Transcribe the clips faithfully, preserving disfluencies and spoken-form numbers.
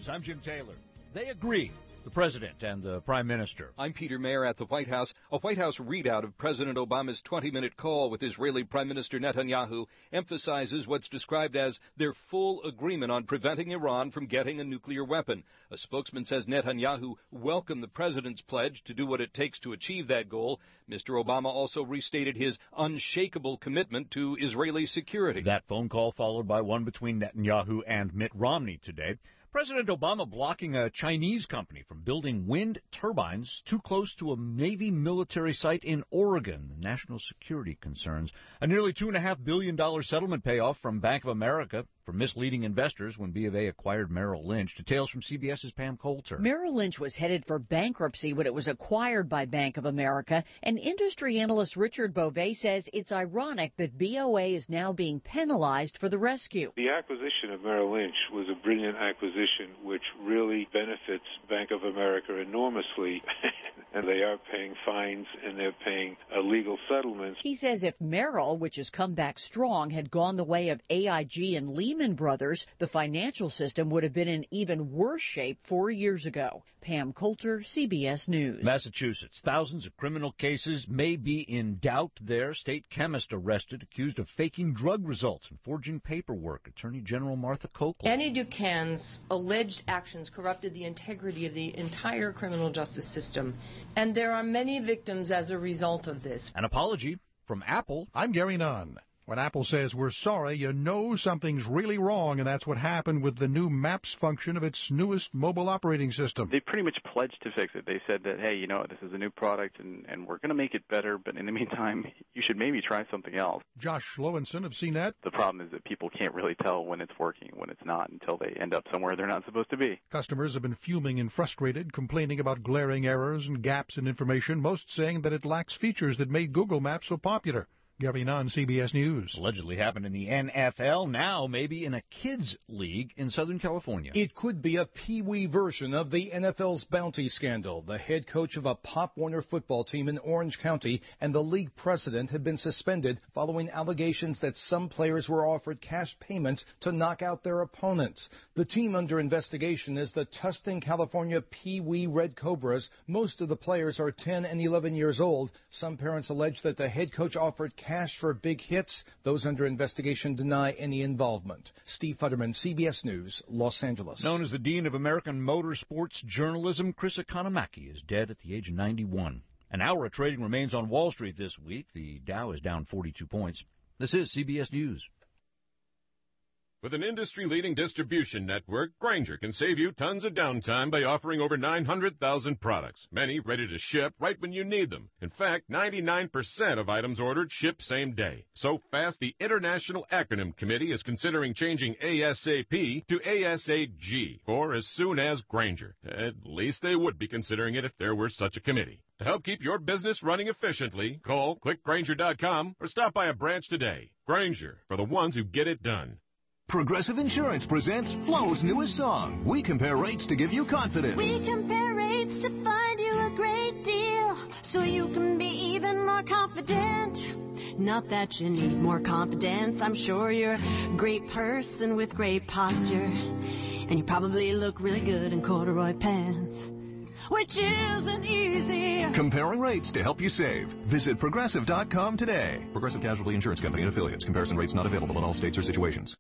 I'm Jim Taylor. They agree, the president and the prime minister. I'm Peter Mayer at the White House. A White House readout of President Obama's twenty-minute call with Israeli Prime Minister Netanyahu emphasizes what's described as their full agreement on preventing Iran from getting a nuclear weapon. A spokesman says Netanyahu welcomed the president's pledge to do what it takes to achieve that goal. Mister Obama also restated his unshakable commitment to Israeli security. That phone call followed by one between Netanyahu and Mitt Romney today. President Obama blocking a Chinese company from building wind turbines too close to a Navy military site in Oregon. National security concerns. A nearly two point five billion dollars settlement payoff from Bank of America for misleading investors when B of A acquired Merrill Lynch. Details from CBS's Pam Coulter. Merrill Lynch was headed for bankruptcy when it was acquired by Bank of America, and industry analyst Richard Beauvais says it's ironic that B O A is now being penalized for the rescue. The acquisition of Merrill Lynch was a brilliant acquisition which really benefits Bank of America enormously, and they are paying fines and they're paying uh, legal settlements. He says if Merrill, which has come back strong, had gone the way of A I G and Lehman Brothers, the financial system would have been in even worse shape four years ago. Pam Coulter, C B S News. Massachusetts. Thousands of criminal cases may be in doubt there. State chemist arrested, accused of faking drug results and forging paperwork. Attorney General Martha Copeland. Annie Duquesne's alleged actions corrupted the integrity of the entire criminal justice system, and there are many victims as a result of this. An apology from Apple. I'm Gary Nunn. When Apple says we're sorry, you know something's really wrong, and that's what happened with the new Maps function of its newest mobile operating system. They pretty much pledged to fix it. They said that, hey, you know, this is a new product, and, and we're going to make it better, but in the meantime, you should maybe try something else. Josh Lowenson of C net. The problem is that people can't really tell when it's working and when it's not until they end up somewhere they're not supposed to be. Customers have been fuming and frustrated, complaining about glaring errors and gaps in information, most saying that it lacks features that made Google Maps so popular. Gary Nunn, C B S News. Allegedly happened in the N F L, now maybe in a kids' league in Southern California. It could be a Pee-wee version of the N F L's bounty scandal. The head coach of a Pop Warner football team in Orange County and the league president have been suspended following allegations that some players were offered cash payments to knock out their opponents. The team under investigation is the Tustin, California Pee-wee Red Cobras. Most of the players are ten and eleven years old. Some parents allege that the head coach offered cash Cash for big hits. Those under investigation deny any involvement. Steve Futterman, C B S News, Los Angeles. Known as the Dean of American Motorsports Journalism, Chris Economaki is dead at the age of ninety-one. An hour of trading remains on Wall Street this week. The Dow is down forty-two points. This is C B S News. With an industry-leading distribution network, Grainger can save you tons of downtime by offering over nine hundred thousand products, many ready to ship right when you need them. In fact, ninety-nine percent of items ordered ship same day. So fast, the International Acronym Committee is considering changing ASAP to A S A G, or as soon as Grainger. At least they would be considering it if there were such a committee. To help keep your business running efficiently, call click grainger dot com or stop by a branch today. Grainger, for the ones who get it done. Progressive Insurance presents Flo's newest song. We compare rates to give you confidence. We compare rates to find you a great deal, so you can be even more confident. Not that you need more confidence. I'm sure you're a great person with great posture, and you probably look really good in corduroy pants, which isn't easy. Comparing rates to help you save. Visit Progressive dot com today. Progressive Casualty Insurance Company and affiliates. Comparison rates not available in all states or situations.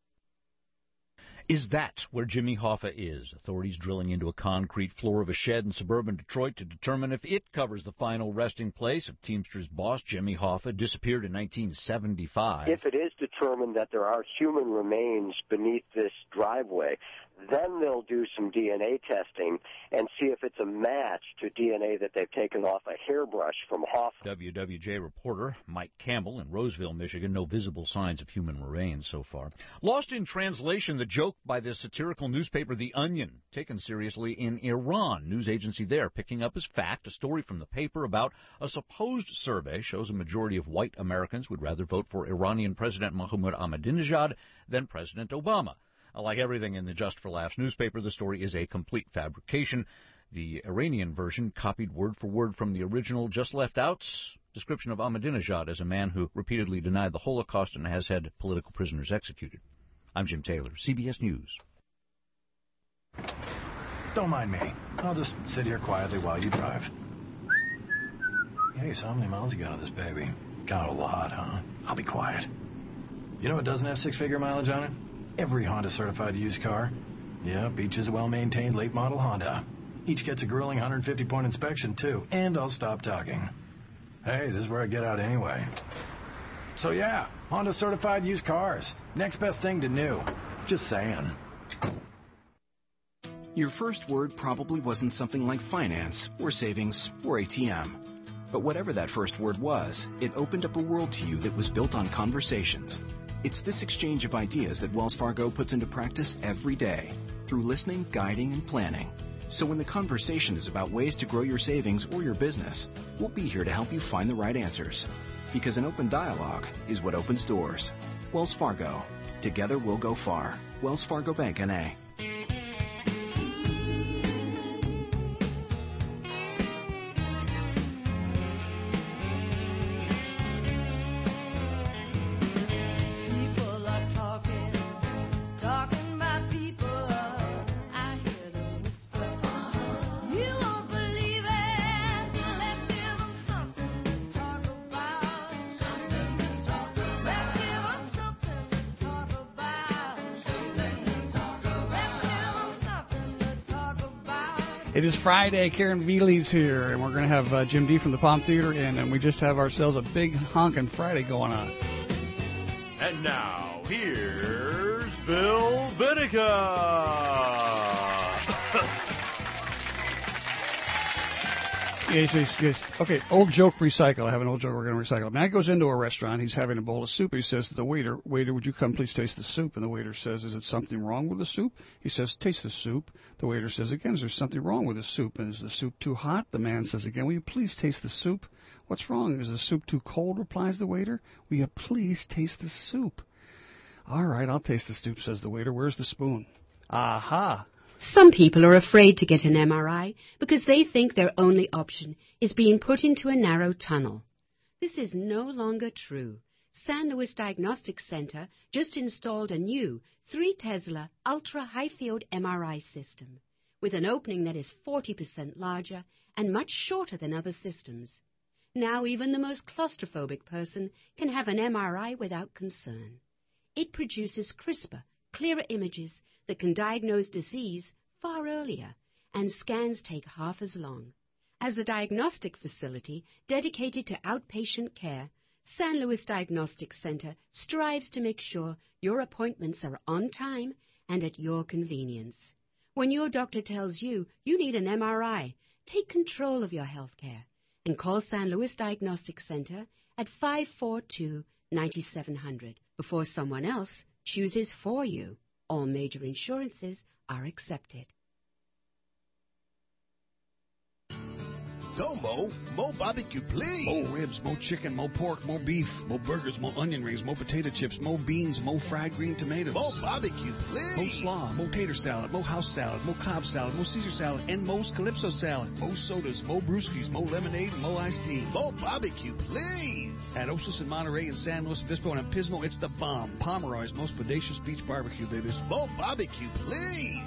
Is that where Jimmy Hoffa is? Authorities drilling into a concrete floor of a shed in suburban Detroit to determine if it covers the final resting place of Teamsters boss Jimmy Hoffa, disappeared in nineteen seventy-five. If it is determined that there are human remains beneath this driveway, then they'll do some D N A testing and see if it's a match to D N A that they've taken off a hairbrush from Hoffa. W W J reporter Mike Campbell in Roseville, Michigan. No visible signs of human remains so far. Lost in translation, the joke by the satirical newspaper The Onion, taken seriously in Iran. News agency there picking up as fact a story from the paper about a supposed survey shows a majority of white Americans would rather vote for Iranian President Mohammad Ahmadinejad than President Obama. Like everything in the Just for Laughs newspaper, the story is a complete fabrication. The Iranian version copied word for word from the original, just left out description of Ahmadinejad as a man who repeatedly denied the Holocaust and has had political prisoners executed. I'm Jim Taylor, C B S News. Don't mind me. I'll just sit here quietly while you drive. Hey, so how many miles you got on this baby? Got a lot, huh? I'll be quiet. You know what doesn't have six-figure mileage on it? Every Honda-certified used car. Yep, each is a well-maintained late-model Honda. Each gets a grueling one hundred fifty point inspection, too. And I'll stop talking. Hey, this is where I get out anyway. So yeah, Honda-certified used cars. Next best thing to new. Just saying. Your first word probably wasn't something like finance, or savings, or A T M. But whatever that first word was, it opened up a world to you that was built on conversations. It's this exchange of ideas that Wells Fargo puts into practice every day, through listening, guiding, and planning. So when the conversation is about ways to grow your savings or your business, we'll be here to help you find the right answers. Because an open dialogue is what opens doors. Wells Fargo. Together we'll go far. Wells Fargo Bank, N A It is Friday. Karen Veely's here, and we're going to have uh, Jim D from the Palm Theater in, and we just have ourselves a big honkin' Friday going on. And now, here's Bill Vinica. yes, yes, yes. Okay, old joke recycle. I have an old joke we're going to recycle. A man goes into a restaurant. He's having a bowl of soup. He says to the waiter, waiter, would you come please taste the soup? And the waiter says, is it something wrong with the soup? He says, taste the soup. The waiter says again, is there something wrong with the soup? And is the soup too hot? The man says again, will you please taste the soup? What's wrong? Is the soup too cold? Replies the waiter. Will you please taste the soup? All right, I'll taste the soup, says the waiter. Where's the spoon? Aha. Some people are afraid to get an M R I because they think their only option is being put into a narrow tunnel. This is no longer true. San Luis Diagnostic Center just installed a new three Tesla ultra-high-field M R I system with an opening that is forty percent larger and much shorter than other systems. Now even the most claustrophobic person can have an M R I without concern. It produces crisper, clearer images that can diagnose disease far earlier, and scans take half as long. As a diagnostic facility dedicated to outpatient care, San Luis Diagnostic Center strives to make sure your appointments are on time and at your convenience. When your doctor tells you you need an M R I, take control of your health care and call San Luis Diagnostic Center at five four two, nine seven zero zero before someone else chooses for you. All major insurances are accepted. Go, Mo. Mo barbecue, please. Mo ribs, mo chicken, mo pork, mo beef, mo burgers, mo onion rings, mo potato chips, mo beans, mo fried green tomatoes. Mo barbecue, please. Mo slaw, mo tater salad, mo house salad, mo Cobb salad, mo Caesar salad, and mo's Calypso salad. Mo sodas, mo brewskis, mo lemonade, mo iced tea. Mo barbecue, please. At Osos in Monterey and San Luis Obispo and Pismo, it's the bomb. Pomeroy's most bodacious beach barbecue, babies. Mo barbecue, please.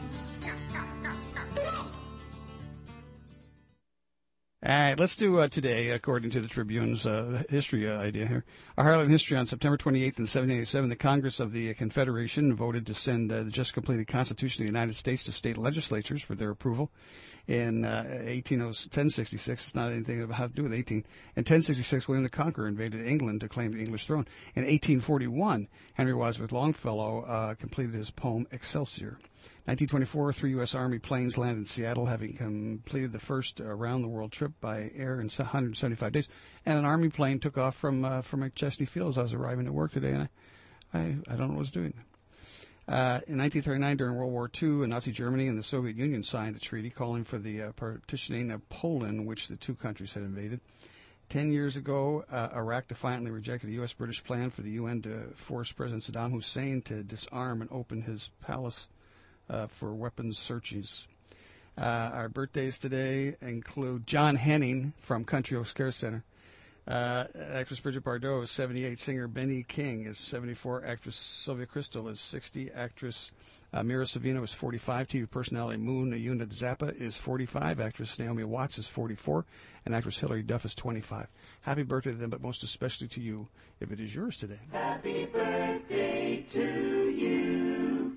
All right, let's do uh, today, according to the Tribune's uh, history uh, idea here. Our highlight in history on September twenty-eighth in seventeen eighty-seven, the Congress of the Confederation voted to send uh, the just completed Constitution of the United States to state legislatures for their approval. In uh, ten sixty-six, it's not anything about how to do with eighteen. In ten sixty-six, William the Conqueror invaded England to claim the English throne. In eighteen forty-one, Henry Wadsworth Longfellow uh, completed his poem Excelsior. nineteen twenty-four, three U S Army planes landed in Seattle, having completed the first around-the-world trip by air in one hundred seventy-five days. And an Army plane took off from uh, from Chesney Field as I was arriving at work today, and I, I, I don't know what I was doing. Uh, in nineteen thirty-nine, during World War Two, Nazi Germany and the Soviet Union signed a treaty calling for the uh, partitioning of Poland, which the two countries had invaded. Ten years ago, uh, Iraq defiantly rejected a U S British plan for the U N to force President Saddam Hussein to disarm and open his palace uh, for weapons searches. Uh, our birthdays today include John Henning from Country Oaks Care Center. Uh, actress Bridget Bardot is seventy-eight. Singer Benny King is seventy-four. Actress Sylvia Crystal is sixty. Actress uh, Mira Sorvino is forty-five. T V personality Moon Yuna Zappa is forty-five. Actress Naomi Watts is forty-four. And actress Hilary Duff is twenty-five. Happy birthday to them, but most especially to you, if it is yours today. Happy birthday to you.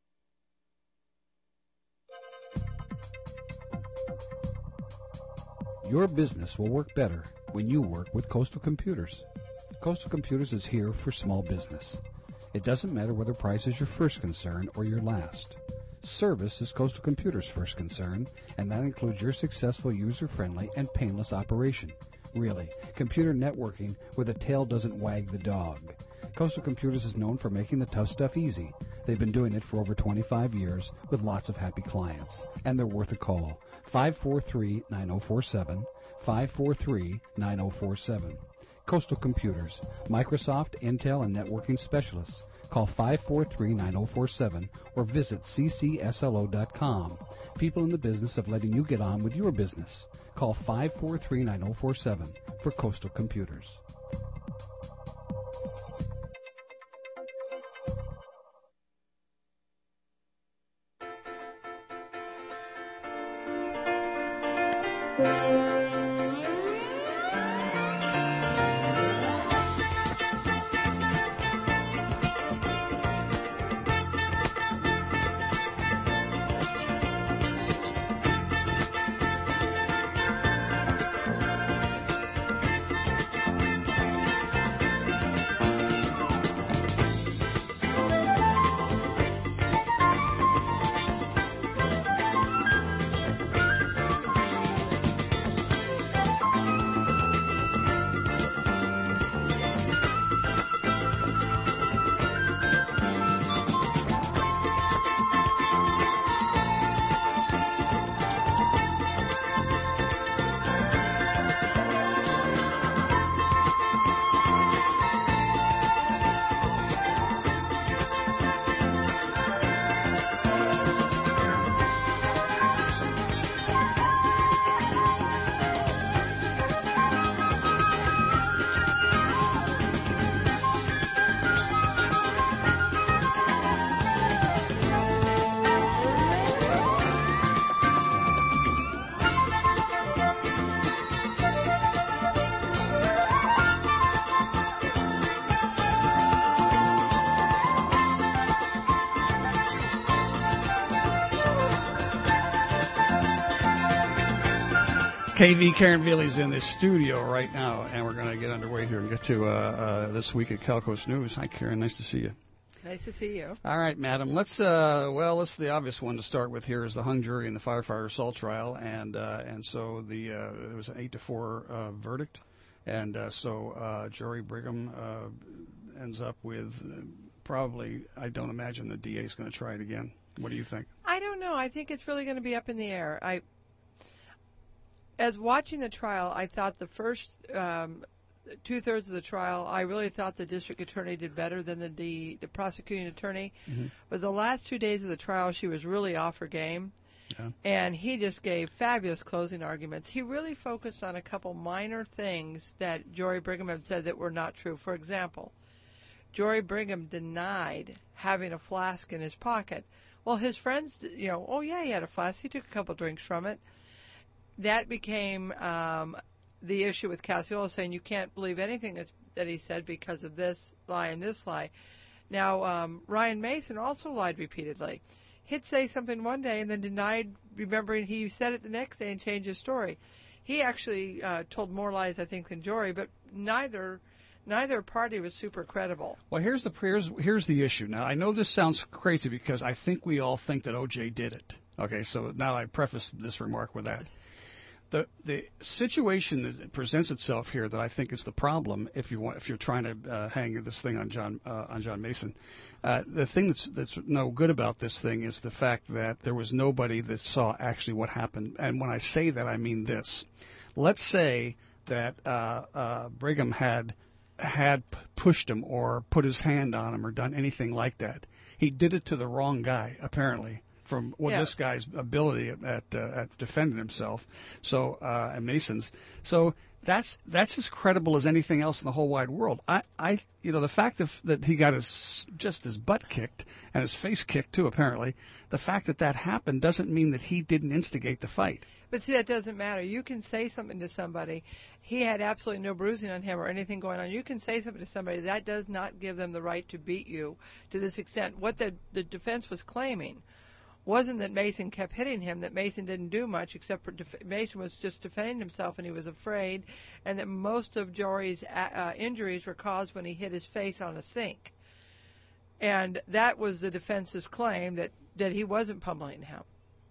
Your business will work better when you work with Coastal Computers. Coastal Computers is here for small business. It doesn't matter whether price is your first concern or your last. Service is Coastal Computers' first concern, and that includes your successful, user-friendly, and painless operation. Really, computer networking where the tail doesn't wag the dog. Coastal Computers is known for making the tough stuff easy. They've been doing it for over twenty-five years with lots of happy clients, and they're worth a call. five four three, nine zero four seven, five four three, nine zero four seven. Coastal Computers, Microsoft, Intel, and networking specialists. Call five four three, nine zero four seven or visit c c s l o dot com. People in the business of letting you get on with your business. Call five four three, nine zero four seven for Coastal Computers. K V Karen Veely's in the studio right now, and we're going to get underway here and get to uh, uh, this week at Calcoast News. Hi, Karen. Nice to see you. Nice to see you. All right, madam. Let's uh, well, let's the obvious one to start with here is the hung jury in the firefighter assault trial, and uh, and so the uh, it was an eight to four uh, verdict, and uh, so uh, Jory Brigham uh, ends up with uh, probably. I don't imagine the D A is going to try it again. What do you think? I don't know. I think it's really going to be up in the air. I. As watching the trial, I thought the first um, two-thirds of the trial, I really thought the district attorney did better than the the, the prosecuting attorney. Mm-hmm. But the last two days of the trial, she was really off her game. Yeah. And he just gave fabulous closing arguments. He really focused on a couple minor things that Jory Brigham had said that were not true. For example, Jory Brigham denied having a flask in his pocket. Well, his friends, you know, oh, yeah, he had a flask. He took a couple drinks from it. That became um, the issue with Casiola, saying you can't believe anything that's, that he said because of this lie and this lie. Now, um, Ryan Mason also lied repeatedly. He'd say something one day and then denied remembering he said it the next day and changed his story. He actually uh, told more lies, I think, than Jory, but neither neither party was super credible. Well, here's the here's, here's the issue. Now, I know this sounds crazy because I think we all think that O J did it. Okay, so now I preface this remark with that. The the situation that presents itself here that I think is the problem if you want if you're trying to uh, hang this thing on John uh, on John Mason, uh, the thing that's that's no good about this thing is the fact that there was nobody that saw actually what happened. And when I say that, I mean this. Let's say that uh, uh, Brigham had had pushed him or put his hand on him or done anything like that. He did it to the wrong guy apparently from what Yeah. this guy's ability at at, uh, at defending himself. So uh, and Mason's. So that's that's as credible as anything else in the whole wide world. I, I you know the fact that that he got his just his butt kicked and his face kicked too apparently. The fact that that happened doesn't mean that he didn't instigate the fight. But see, that doesn't matter. You can say something to somebody. He had absolutely no bruising on him or anything going on. You can say something to somebody. That does not give them the right to beat you to this extent. What the, the defense was claiming wasn't that Mason kept hitting him, that Mason didn't do much except for def- Mason was just defending himself and he was afraid, and that most of Jory's uh, injuries were caused when he hit his face on a sink. And that was the defense's claim, that, that he wasn't pummeling him.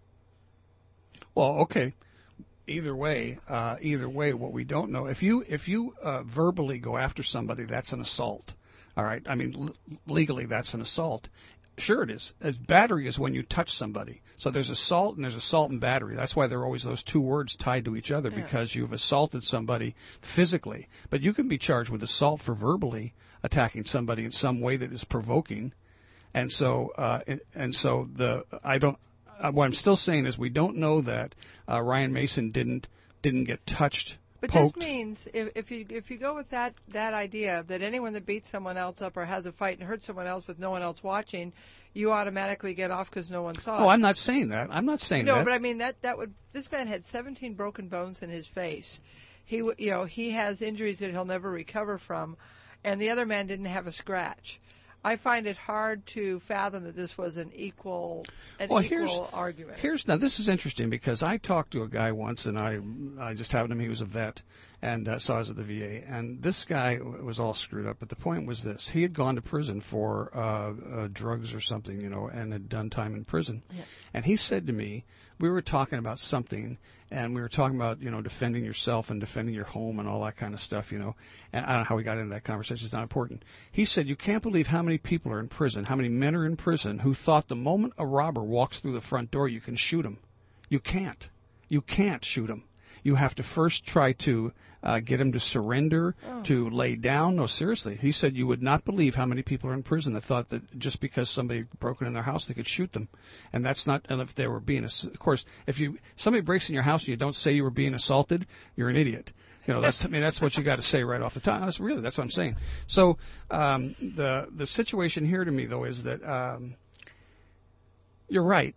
Well, okay. Either way, uh, either way, what we don't know, if you if you uh, verbally go after somebody, that's an assault. All right, I mean l- legally that's an assault. Sure, it is. As battery is when you touch somebody. So there's assault and there's assault and battery. That's why there are always those two words tied to each other, Yeah. because you've assaulted somebody physically. But you can be charged with assault for verbally attacking somebody in some way that is provoking. And so, uh, and, and so the I don't. Uh, what I'm still saying is we don't know that uh, Ryan Mason didn't didn't get touched. But poked. this means if, if you if you go with that that idea that anyone that beats someone else up or has a fight and hurts someone else with no one else watching, you automatically get off because no one saw it. Oh, I'm not saying that. I'm not saying no, that. but I mean that that would this man had seventeen broken bones in his face. He w- you know he has injuries that he'll never recover from, and the other man didn't have a scratch. I find it hard to fathom that this was an equal an well, equal here's, argument. Here's now this is interesting because I talked to a guy once and I I just happened to him he was a vet and uh, saw I was at the V A, and this guy was all screwed up. But the point was this: he had gone to prison for uh, uh, drugs or something, you know, and had done time in prison. Yeah. And he said to me, we were talking about something, and we were talking about, you know, defending yourself and defending your home and all that kind of stuff, you know. And I don't know how we got into that conversation. It's not important. He said, you can't believe how many people are in prison, how many men are in prison who thought the moment a robber walks through the front door, you can shoot him. You can't. You can't shoot him. You have to first try to uh, get him to surrender, Oh. to lay down. No, seriously. He said you would not believe how many people are in prison that thought that just because somebody broke in their house, they could shoot them. And that's not, and if they were being, ass- of course, if you somebody breaks in your house and you don't say you were being assaulted, you're an idiot. You know, that's I mean that's what you got to say right off the top. That's really that's what I'm saying. So um, the the situation here to me though is that um, you're right.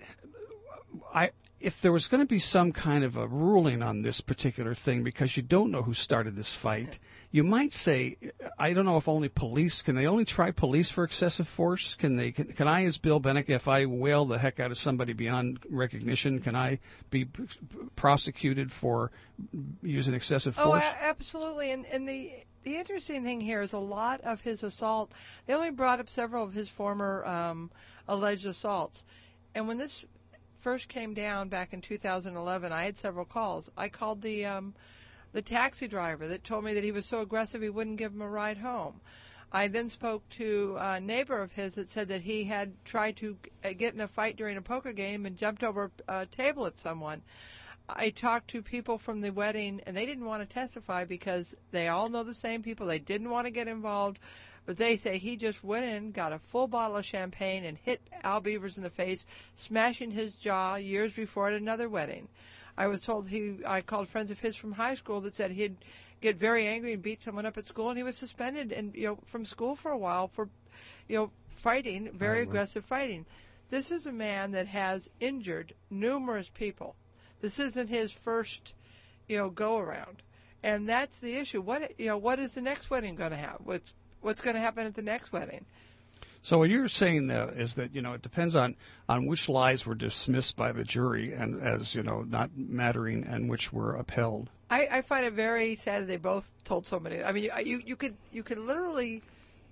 I. If there was going to be some kind of a ruling on this particular thing, because you don't know who started this fight, you might say, I don't know if only police, can they only try police for excessive force? Can they? Can, can I, as Bill Bennick, if I wail the heck out of somebody beyond recognition, can I be p- prosecuted for using excessive Oh, force? a- absolutely. And, and the the interesting thing here is a lot of his assault. They only brought up several of his former um, alleged assaults, and when this first came down back in two thousand eleven, I had several calls. I called the um, the taxi driver that told me that he was so aggressive he wouldn't give him a ride home. I then spoke to a neighbor of his that said that he had tried to get in a fight during a poker game and jumped over a table at someone. I talked to people from the wedding, and they didn't want to testify because they all know the same people. They didn't want to get involved. But they say he just went in, got a full bottle of champagne, and hit Al Beavers in the face, smashing his jaw years before at another wedding. I was told he, I called friends of his from high school that said he'd get very angry and beat someone up at school, and he was suspended and you know from school for a while for, you know, fighting, very Oh, right. aggressive fighting. This is a man that has injured numerous people. This isn't his first, you know, go around, and that's the issue. What you know, what is the next wedding going to have? What's What's going to happen at the next wedding? So what you're saying uh, is that, you know, it depends on, on which lies were dismissed by the jury and as, you know, not mattering and which were upheld. I, I find it very sad that they both told so many. I mean, you, you you could you could literally,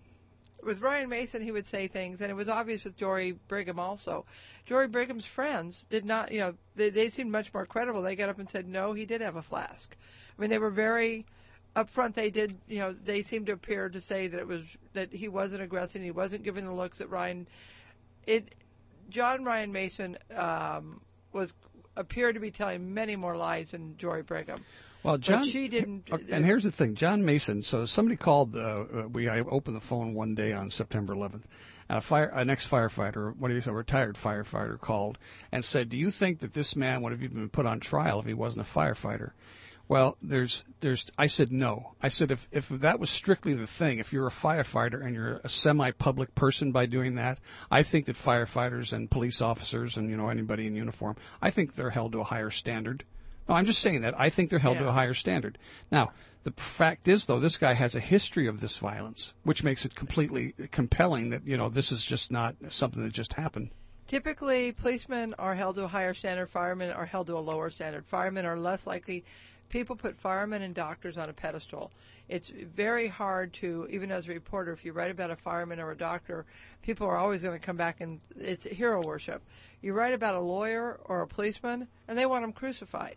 with Ryan Mason, he would say things, and it was obvious with Jory Brigham also. Jory Brigham's friends did not, you know, they, they seemed much more credible. They got up and said, no, he did have a flask. I mean, they were very up front. They did, you know, they seemed to appear to say that it was that he wasn't aggressing, he wasn't giving the looks that Ryan. It, John Ryan Mason um, was appeared to be telling many more lies than Jory Brigham. Well, John, but she didn't. And here's the thing, John Mason. So somebody called. Uh, we I opened the phone one day on September eleventh. A fire, an ex-firefighter, what do you say, a retired firefighter called and said, "Do you think that this man would have even been put on trial if he wasn't a firefighter?" Well, there's, there's. I said no. I said if if that was strictly the thing, if you're a firefighter and you're a semi-public person by doing that, I think that firefighters and police officers and you know anybody in uniform, I think they're held to a higher standard. No, I'm just saying that. I think they're held yeah. to a higher standard. Now, the fact is, though, this guy has a history of this violence, which makes it completely compelling that, you know, this is just not something that just happened. Typically, policemen are held to a higher standard. Firemen are held to a lower standard. Firemen are less likely. People put firemen and doctors on a pedestal. It's very hard to, even as a reporter, if you write about a fireman or a doctor, people are always going to come back and it's hero worship. You write about a lawyer or a policeman, and they want them crucified.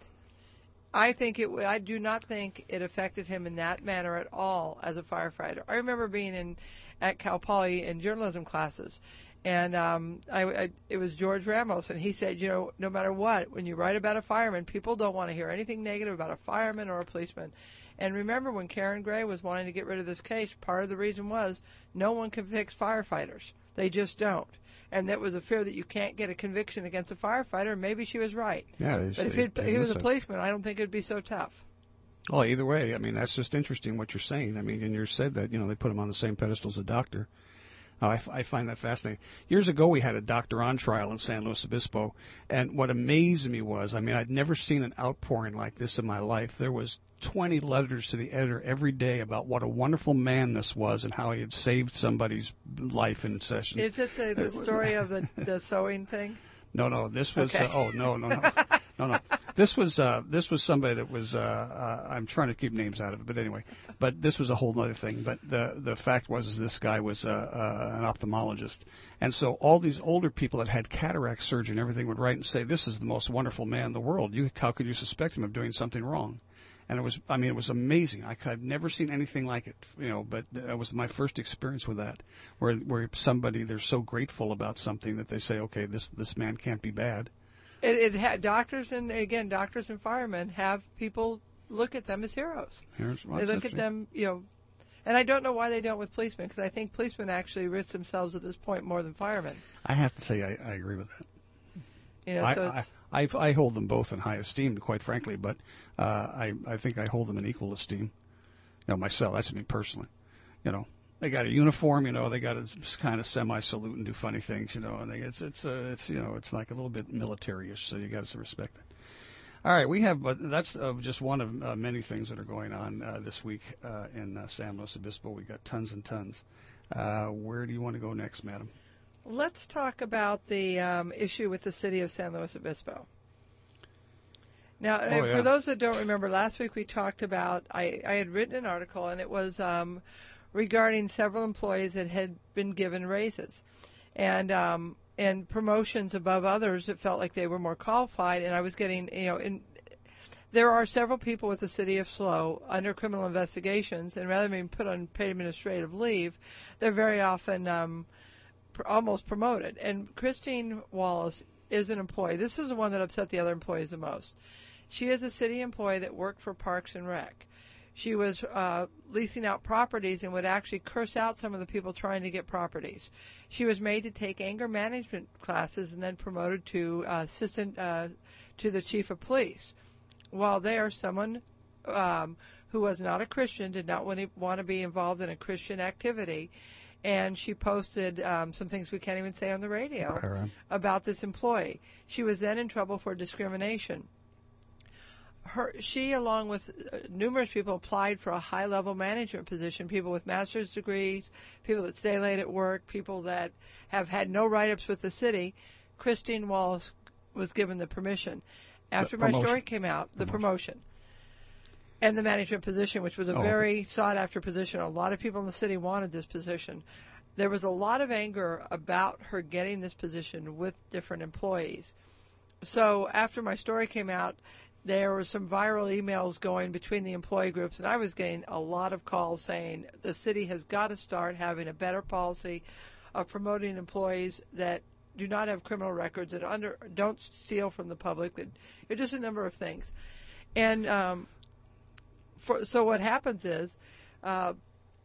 I think it. I do not think it affected him in that manner at all as a firefighter. I remember being in at Cal Poly in journalism classes, and um, I, I, it was George Ramos, and he said, you know, no matter what, when you write about a fireman, people don't want to hear anything negative about a fireman or a policeman. And remember when Karen Gray was wanting to get rid of this case, part of the reason was no one can fix firefighters. They just don't. And that was a fear that you can't get a conviction against a firefighter. Maybe she was right. Yeah, but if he'd, he was a policeman, I don't think it would be so tough. Well, either way, I mean, that's just interesting what you're saying. I mean, and you said that, you know, they put him on the same pedestal as a doctor. Oh, I, f- I find that fascinating. Years ago, we had a doctor on trial in San Luis Obispo, and what amazed me was, I mean, I'd never seen an outpouring like this in my life. There was twenty letters to the editor every day about what a wonderful man this was and how he had saved somebody's life in sessions. Is it the, the story of the, the sewing thing? No, no, this was, okay. uh, oh, no, no, no, no, no. This was, uh, this was somebody that was, uh, uh, I'm trying to keep names out of it, but anyway, but this was a whole other thing. But the, the fact was is this guy was, uh, uh, an ophthalmologist. And so all these older people that had cataract surgery and everything would write and say, this is the most wonderful man in the world. You, how could you suspect him of doing something wrong? And it was, I mean, it was amazing. I, I've never seen anything like it, you know, but it was my first experience with that, where where somebody, they're so grateful about something that they say, okay, this this man can't be bad. It, it had doctors and, again, doctors and firemen have people look at them as heroes. Here's, well, they look at them, you know, and I don't know why they don't with policemen, because I think policemen actually risk themselves at this point more than firemen. I have to say I, I agree with that. You know, I, so it's, I, I, I hold them both in high esteem, quite frankly, but uh, I, I think I hold them in equal esteem. You know, myself, that's me personally. You know, they got a uniform, you know, they got to kind of semi-salute and do funny things, you know, and they, it's, it's, uh, it's, you know, it's like a little bit military-ish, so you got to respect it. All right, we have, uh, that's uh, just one of uh, many things that are going on uh, this week uh, in uh, San Luis Obispo. We got tons and tons. Uh, where do you want to go next, madam? Let's talk about the um, issue with the city of San Luis Obispo. Now, oh, yeah. for those that don't remember, last week we talked about, I, I had written an article, and it was um, regarding several employees that had been given raises and um, and promotions above others that felt like they were more qualified, and I was getting, you know, in, there are several people with the city of S L O under criminal investigations, and rather than being put on paid administrative leave, they're very often um, pr- almost promoted. And Christine Wallace is an employee. This is the one that upset the other employees the most. She is a city employee that worked for Parks and Rec. She was uh, leasing out properties and would actually curse out some of the people trying to get properties. She was made to take anger management classes and then promoted to uh, assistant uh, to the chief of police. While there, someone um, who was not a Christian did not want to, want to be involved in a Christian activity, and she posted um, some things we can't even say on the radio right. about this employee. She was then in trouble for discrimination. Her, she, along with uh, numerous people, applied for a high-level management position, people with master's degrees, people that stay late at work, people that have had no write-ups with the city. Christine Wallace was given the permission. After my story came out, the promotion. And the management position, which was a oh, very okay. sought-after position. A lot of people in the city wanted this position. There was a lot of anger about her getting this position with different employees. So after my story came out, there were some viral emails going between the employee groups, and I was getting a lot of calls saying the city has got to start having a better policy of promoting employees that do not have criminal records, that under don't steal from the public, that just a number of things. And um, for, so what happens is uh,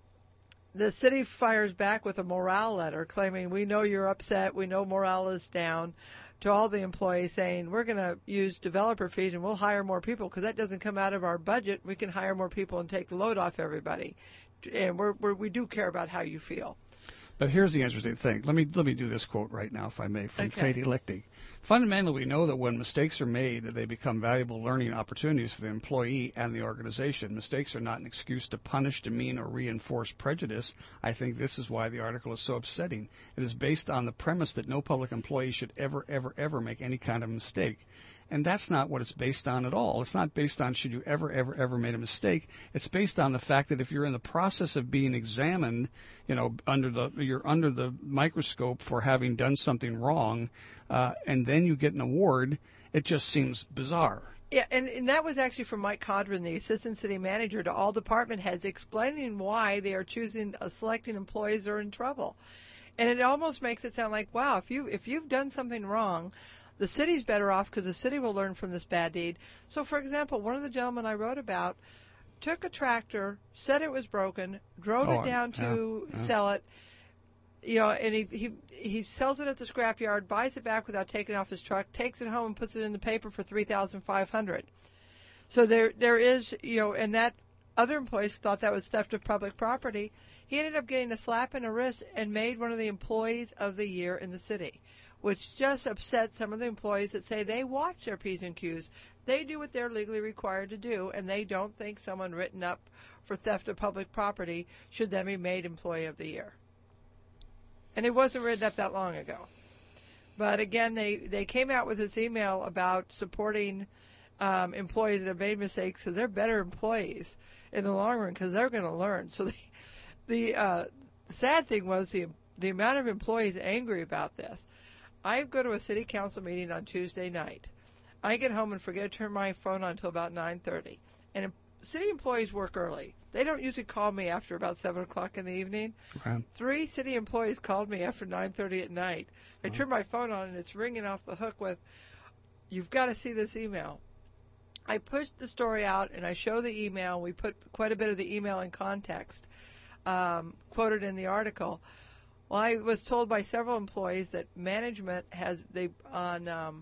the city fires back with a morale letter claiming, we know you're upset, we know morale is down, to all the employees saying, we're going to use developer fees and we'll hire more people because that doesn't come out of our budget. We can hire more people and take the load off everybody. And we're, we're, we do care about how you feel. But here's the interesting thing. Let me let me do this quote right now, if I may, from Okay. Katie Lichty. Fundamentally, we know that when mistakes are made, that they become valuable learning opportunities for the employee and the organization. Mistakes are not an excuse to punish, demean, or reinforce prejudice. I think this is why the article is so upsetting. It is based on the premise that no public employee should ever, ever, ever make any kind of mistake. And that's not what it's based on at all. It's not based on should you ever, ever, ever made a mistake. It's based on the fact that if you're in the process of being examined, you know, under the you're under the microscope for having done something wrong, uh, and then you get an award, it just seems bizarre. Yeah, and, and that was actually from Mike Condren, the assistant city manager, to all department heads, explaining why they are choosing, uh, selecting employees who are in trouble. And it almost makes it sound like, wow, if you if you've done something wrong, the city's better off because the city will learn from this bad deed. So, for example, one of the gentlemen I wrote about took a tractor, said it was broken, drove Oh, it down yeah, to yeah. sell it, you know, and he, he he sells it at the scrapyard, buys it back without taking it off his truck, takes it home and puts it in the paper for three thousand five hundred dollars. So there there is, you know, and that other employees thought that was theft of public property. He ended up getting a slap in the wrist and made one of the employees of the year in the city, which just upset some of the employees that say they watch their P's and Q's. They do what they're legally required to do, and they don't think someone written up for theft of public property should then be made Employee of the Year. And it wasn't written up that long ago. But again, they, they came out with this email about supporting um, employees that have made mistakes because they're better employees in the long run because they're going to learn. So the, the uh, sad thing was the the amount of employees angry about this. I go to a city council meeting on Tuesday night. I get home and forget to turn my phone on until about nine thirty. And city employees work early. They don't usually call me after about seven o'clock in the evening. Right. Three city employees called me after nine thirty at night. I turn my phone on and it's ringing off the hook with, you've got to see this email. I push the story out and I show the email. We put quite a bit of the email in context, um, quoted in the article. Well, I was told by several employees that management has, they on, um,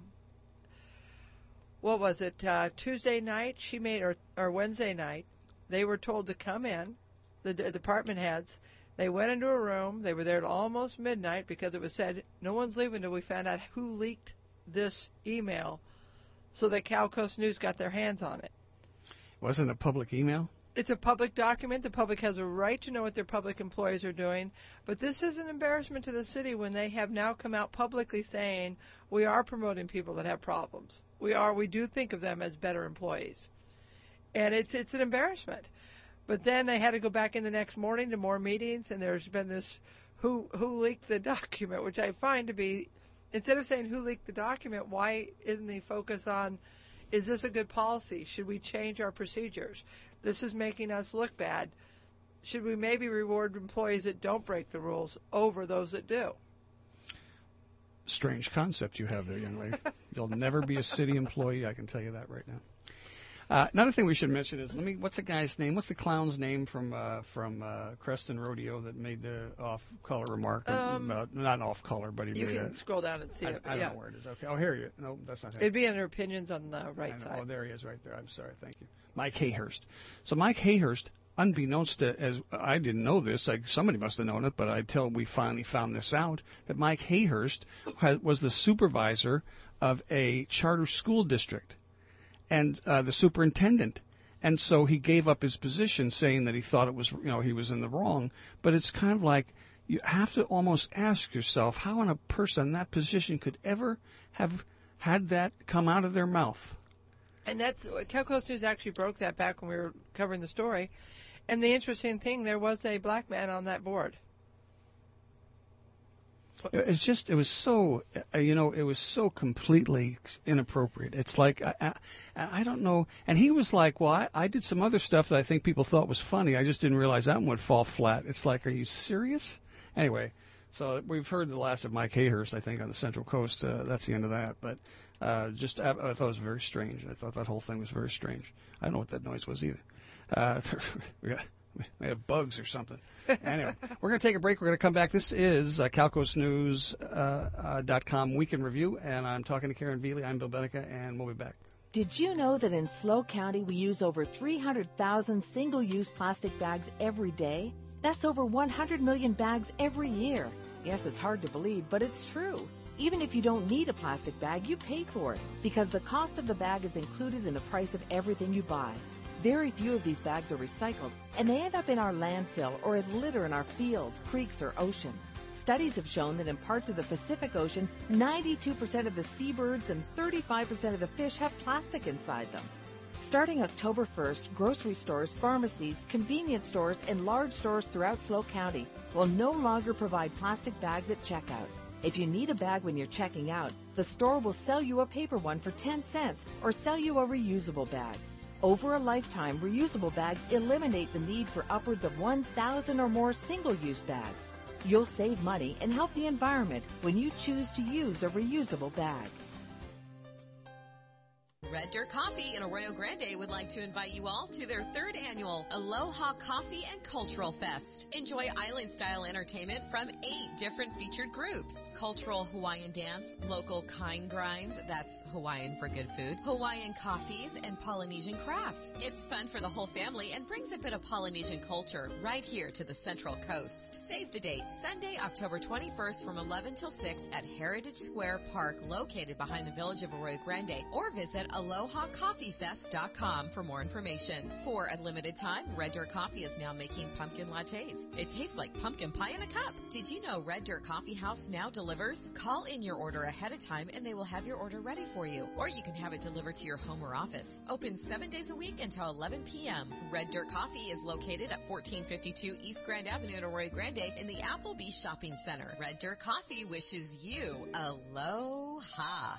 what was it, uh, Tuesday night, she made, or, or Wednesday night, they were told to come in, the d- department heads. They went into a room. They were there till almost midnight because it was said no one's leaving until we found out who leaked this email so that Cal Coast News got their hands on it. Wasn't it a public email? It's a public document. The public has a right to know what their public employees are doing. But this is an embarrassment to the city when they have now come out publicly saying we are promoting people that have problems. We are. We do think of them as better employees. And it's it's an embarrassment. But then they had to go back in the next morning to more meetings, and there's been this who who leaked the document, which I find to be, instead of saying who leaked the document, why isn't the focus on, is this a good policy? Should we change our procedures? This is making us look bad. Should we maybe reward employees that don't break the rules over those that do? Strange concept you have there, young lady. You'll never be a city employee, I can tell you that right now. Uh, another thing we should mention is, let me. What's the guy's name? What's the clown's name from uh, from uh, Creston Rodeo that made the off-color remark? Um, uh, not off-color, but he You made can a, scroll down and see I, it. I don't yeah. know where it is. Okay, oh here you. No, that's not him. It'd be under opinions on the right I know. side. Oh, there he is, right there. I'm sorry. Thank you, Mike Hayhurst. So Mike Hayhurst, unbeknownst to, as I didn't know this, like somebody must have known it, but until we finally found this out, that Mike Hayhurst has, was the supervisor of a charter school district and uh, the superintendent. And so he gave up his position, saying that he thought it was, you know, he was in the wrong. But it's kind of like you have to almost ask yourself how a person in that position could ever have had that come out of their mouth. And that's Cal Coast News actually broke that back when we were covering the story. And the interesting thing, there was a black man on that board. It's just, it was so, uh, you know, it was so completely inappropriate. It's like, I, I, I don't know. And he was like, well, I, I did some other stuff that I think people thought was funny. I just didn't realize that one would fall flat. It's like, are you serious? Anyway, so we've heard the last of Mike Hayhurst, I think, on the Central Coast. Uh, that's the end of that. But uh, just, I, I thought it was very strange. I thought that whole thing was very strange. I don't know what that noise was either. Uh, we got we have bugs or something. Anyway, we're going to take a break. We're going to come back. This is uh, Calcos News dot com uh, uh, Weekend Review, and I'm talking to Karen Veely. I'm Bill Benica, and we'll be back. Did you know that in SLO County we use over three hundred thousand single-use plastic bags every day? That's over one hundred million bags every year. Yes, it's hard to believe, but it's true. Even if you don't need a plastic bag, you pay for it because the cost of the bag is included in the price of everything you buy. Very few of these bags are recycled, and they end up in our landfill or as litter in our fields, creeks, or ocean. Studies have shown that in parts of the Pacific Ocean, ninety-two percent of the seabirds and thirty-five percent of the fish have plastic inside them. Starting October first, grocery stores, pharmacies, convenience stores, and large stores throughout SLO County will no longer provide plastic bags at checkout. If you need a bag when you're checking out, the store will sell you a paper one for ten cents or sell you a reusable bag. Over a lifetime, reusable bags eliminate the need for upwards of one thousand or more single-use bags. You'll save money and help the environment when you choose to use a reusable bag. Red Dirt Coffee in Arroyo Grande would like to invite you all to their third annual Aloha Coffee and Cultural Fest. Enjoy island-style entertainment from eight different featured groups. Cultural Hawaiian dance, local kind grinds, that's Hawaiian for good food, Hawaiian coffees, and Polynesian crafts. It's fun for the whole family and brings a bit of Polynesian culture right here to the Central Coast. Save the date, Sunday, October twenty-first from eleven till six at Heritage Square Park, located behind the village of Arroyo Grande, or visit aloha coffee fest dot com for more information. For a limited time, Red Dirt Coffee is now making pumpkin lattes. It tastes like pumpkin pie in a cup. Did you know Red Dirt Coffee House now delivers? Call in your order ahead of time and they will have your order ready for you. Or you can have it delivered to your home or office. Open seven days a week until eleven p.m. Red Dirt Coffee is located at fourteen fifty-two East Grand Avenue in Arroyo Grande in the Applebee Shopping Center. Red Dirt Coffee wishes you aloha.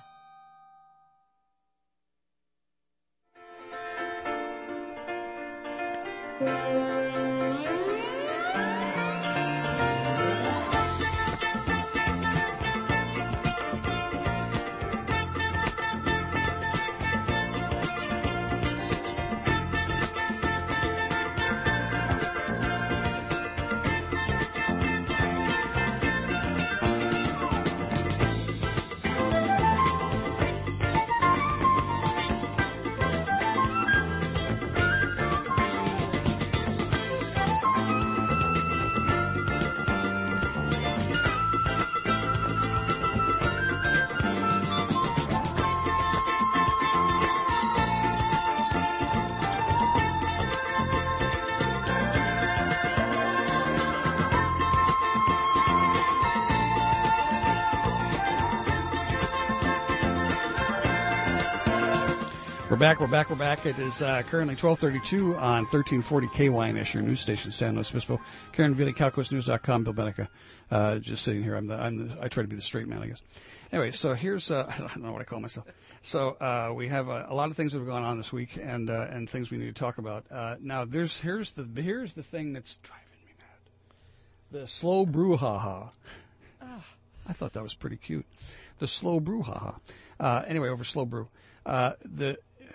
We're back, we're back, we're back. It is uh, currently twelve thirty-two on thirteen forty K Y N S, your news station, San Luis Obispo. Karen Veely, Calcos News dot com, Bill Benica. Uh, just sitting here. I'm the, I'm the, I try to be the straight man, I guess. Anyway, so here's, uh, I don't know what I call myself. So uh, we have a, a lot of things that have gone on this week and uh, and things we need to talk about. Uh, now, there's here's the here's the thing that's driving me mad. The slow brouhaha. Oh. I thought that was pretty cute. The slow brouhaha. Uh, anyway, over slow brew. Uh, the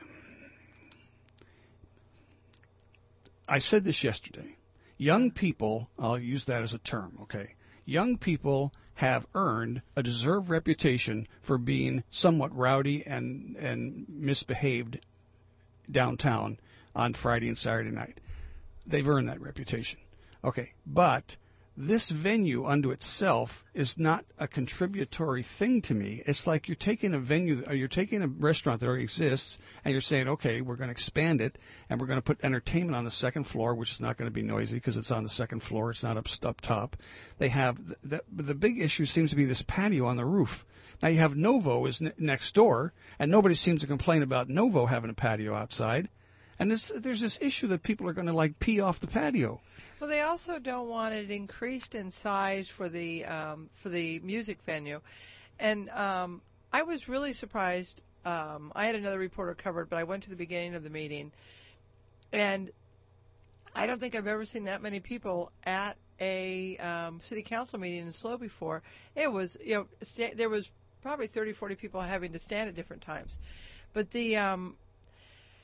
I said this yesterday. Young people, I'll use that as a term, okay? Young people have earned a deserved reputation for being somewhat rowdy and, and misbehaved downtown on Friday and Saturday night. They've earned that reputation. Okay, but this venue unto itself is not a contributory thing to me. It's like you're taking a venue, or you're taking a restaurant that already exists, and you're saying, okay, we're going to expand it, and we're going to put entertainment on the second floor, which is not going to be noisy because it's on the second floor. It's not up, up top. They have the, the big issue seems to be this patio on the roof. Now you have Novo is n- next door, and nobody seems to complain about Novo having a patio outside. And this, there's this issue that people are going to like pee off the patio. Well, they also don't want it increased in size for the um, for the music venue, and um, I was really surprised. Um, I had another reporter covered, but I went to the beginning of the meeting, and I don't think I've ever seen that many people at a um, city council meeting in SLO before. It was, you know, sta- there was probably thirty, forty people having to stand at different times, but the um,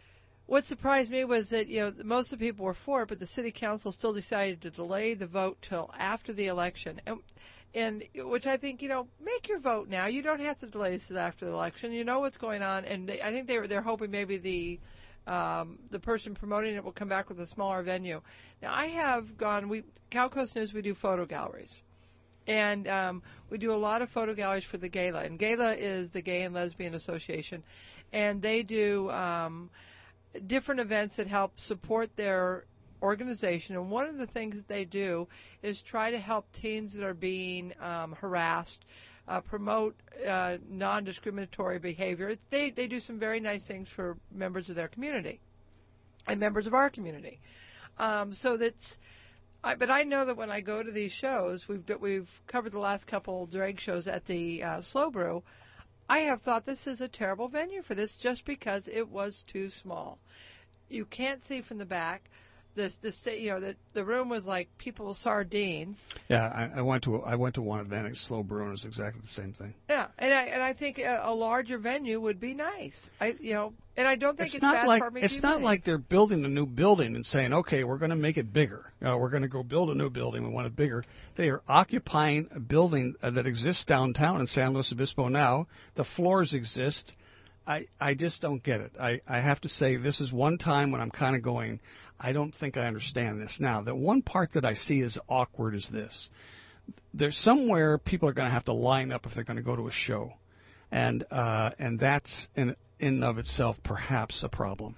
what surprised me was that, you know, most of the people were for it, but the city council still decided to delay the vote till after the election. And, and which I think, you know, make your vote now. You don't have to delay this after the election. You know what's going on. And they, I think they were, they're hoping maybe the um, the person promoting it will come back with a smaller venue. Now, I have gone, we Cal Coast News, we do photo galleries. And um, we do a lot of photo galleries for the Gala. And Gala is the Gay and Lesbian Association. And they do um, different events that help support their organization. And one of the things that they do is try to help teens that are being um, harassed, uh, promote uh, non-discriminatory behavior. They, they do some very nice things for members of their community and members of our community. Um, so that's... I, but I know that when I go to these shows, we've we've covered the last couple drag shows at the uh, Slow Brew. I have thought this is a terrible venue for this just because it was too small. You can't see from the back. This, this, you know, the the room was like people's sardines. Yeah, I, I went to I went to one event at Slow Brew and it was exactly the same thing. Yeah, and I and I think a, a larger venue would be nice. I you know, and I don't think it's, it's, not bad like for me. it's not like they're building a new building and saying, okay, we're going to make it bigger. You know, we're going to go build a new building. We want it bigger. They are occupying a building uh, that exists downtown in San Luis Obispo now. The floors exist. I, I just don't get it. I, I have to say this is one time when I'm kind of going, I don't think I understand this. Now, the one part that I see as awkward is this. There's somewhere people are going to have to line up if they're going to go to a show. And uh, and that's in, in and of itself perhaps a problem.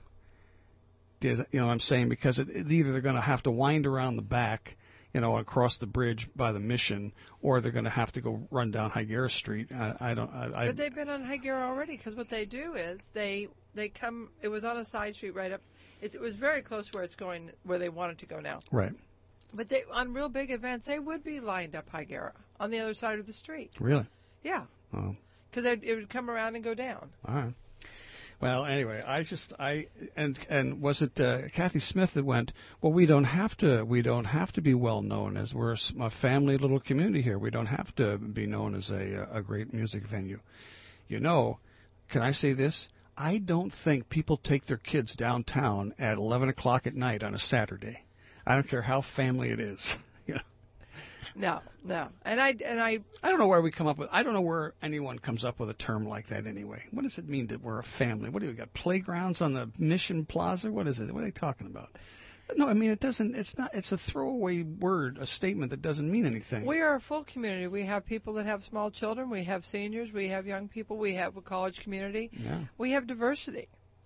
You know what I'm saying? Because it, it, either they're going to have to wind around the back, you know, across the bridge by the Mission, or they're going to have to go run down Higuera Street. I, I don't. I, I, but they've been on Higuera already, because what they do is they they come. It was on a side street right up. It, it was very close where it's going, where they want it to go now. Right. But they on real big events, they would be lined up Higuera on the other side of the street. Really? Yeah. Oh. Because it would come around and go down. All right. Well, anyway, I just I and and was it uh, Kathy Smith that went? Well, we don't have to. We don't have to be well known, as we're a, a family little community here. We don't have to be known as a a great music venue. You know, can I say this? I don't think people take their kids downtown at eleven o'clock at night on a Saturday. I don't care how family it is. You know. No, no, and I and I. I don't know where we come up with. I don't know where anyone comes up with a term like that anyway. What does it mean that we're a family? What do we got? Playgrounds on the Mission Plaza? What is it? What are they talking about? No, I mean it doesn't. It's not. It's a throwaway word, a statement that doesn't mean anything. We are a full community. We have people that have small children. We have seniors. We have young people. We have a college community. Yeah. We have diversity.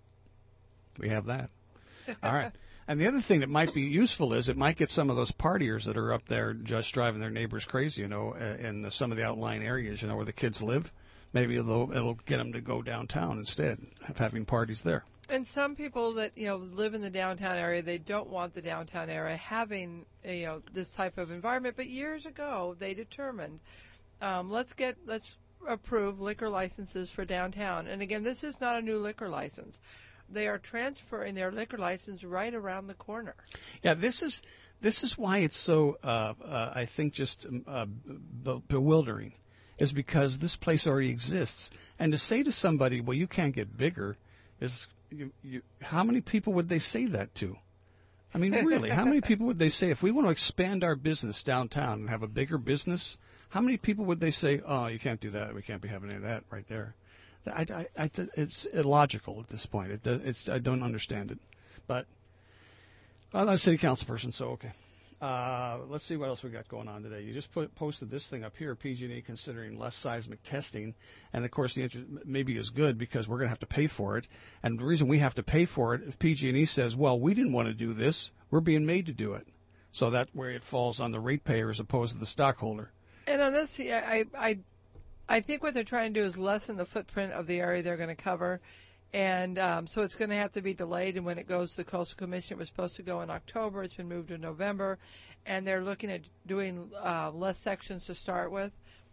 We have that. All right. And the other thing that might be useful is it might get some of those partiers that are up there just driving their neighbors crazy, you know, in some of the outlying areas, you know, where the kids live. Maybe it'll, it'll get them to go downtown instead of having parties there. And some people that, you know, live in the downtown area, they don't want the downtown area having, you know, this type of environment. But years ago, they determined, um, let's get, let's approve liquor licenses for downtown. And again, this is not a new liquor license. They are transferring their liquor license right around the corner. Yeah, this is this is why it's so, uh, uh, I think, just uh, be- bewildering, is because this place already exists. And to say to somebody, well, you can't get bigger, is you, you, how many people would they say that to? I mean, really, how many people would they say, if we want to expand our business downtown and have a bigger business, how many people would they say, oh, you can't do that, we can't be having any of that right there? I, I, I, it's illogical at this point. It, it's I don't understand it, but I'm not a city council person, so okay. Uh, let's see what else we got going on today. You just put, posted this thing up here. P G and E considering less seismic testing, and of course the interest maybe is good because we're going to have to pay for it. And the reason we have to pay for it, if P G and E says, well, we didn't want to do this, we're being made to do it. So that way it falls on the ratepayer as opposed to the stockholder. And on this, I. I I think what they're trying to do is lessen the footprint of the area they're going to cover, and um, so it's going to have to be delayed. And when it goes to the Coastal Commission, it was supposed to go in October. It's been moved to November, and they're looking at doing uh, less sections to start with.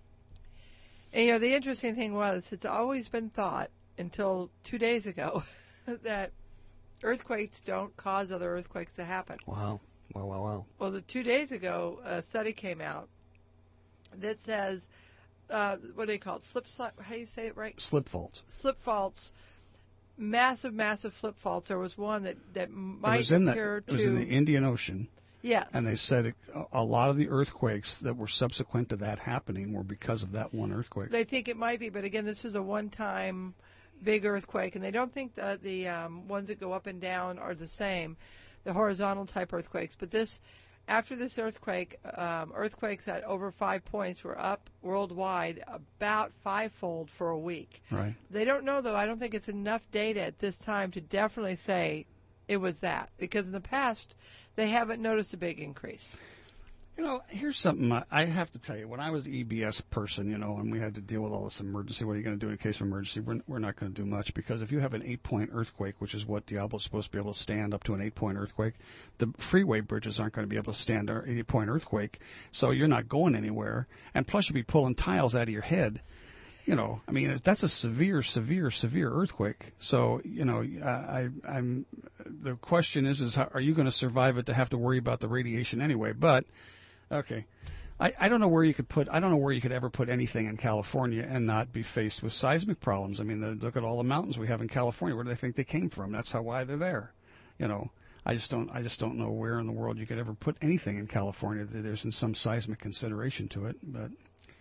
And, you know, the interesting thing was it's always been thought until two days ago that earthquakes don't cause other earthquakes to happen. Wow. Wow, wow, wow. Well, the two days ago, a study came out that says... Uh, what do they call it? Slip, slip, how do you say it right? Slip faults. Slip faults massive, massive flip faults. There was one that that might it was in appear the, It to was in the Indian Ocean. Yes. And they said it, a lot of the earthquakes that were subsequent to that happening were because of that one earthquake. They think it might be, but again, this is a one-time big earthquake, and they don't think that the um, ones that go up and down are the same, the horizontal type earthquakes. But this, after this earthquake, um, earthquakes at over five points were up worldwide about fivefold for a week. Right. They don't know, though. I don't think it's enough data at this time to definitely say it was that, because in the past they haven't noticed a big increase. You know, here's something I, I have to tell you. When I was the E B S person, you know, and we had to deal with all this emergency, what are you going to do in case of emergency? We're, we're not going to do much, because if you have an eight-point earthquake, which is what Diablo's supposed to be able to stand up to an eight-point earthquake, the freeway bridges aren't going to be able to stand an eight-point earthquake, so you're not going anywhere. And plus, you'll be pulling tiles out of your head. You know, I mean, that's a severe, severe, severe earthquake. So, you know, I, I'm. The question is, is how, are you going to survive it to have to worry about the radiation anyway? But, okay, I, I don't know where you could put. I don't know where you could ever put anything in California and not be faced with seismic problems. I mean, the, look at all the mountains we have in California. Where do they think they came from? That's how why they're there. You know, I just don't. I just don't know where in the world you could ever put anything in California that isn't some seismic consideration to it, but.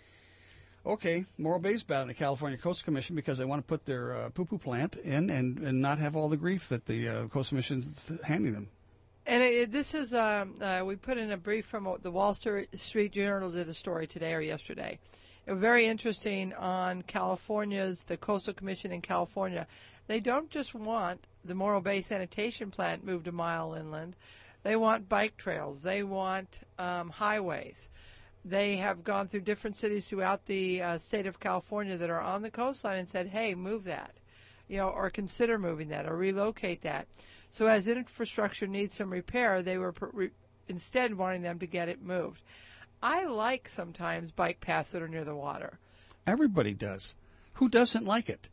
Okay, Morro Bay's bad in the California Coastal Commission because they want to put their uh, poo-poo plant in and, and not have all the grief that the uh, Coastal Commission's handing them. And it, this is, um, uh, we put in a brief from the Wall Street Journal did a story today or yesterday. It was very interesting on California's, the Coastal Commission in California. They don't just want the Morro Bay sanitation plant moved a mile inland. They want bike trails. They want um, highways. They have gone through different cities throughout the uh, state of California that are on the coastline and said, hey, move that, you know, or consider moving that or relocate that. So as infrastructure needs some repair, they were re- instead wanting them to get it moved. I like sometimes bike paths that are near the water. Everybody does. Who doesn't like it?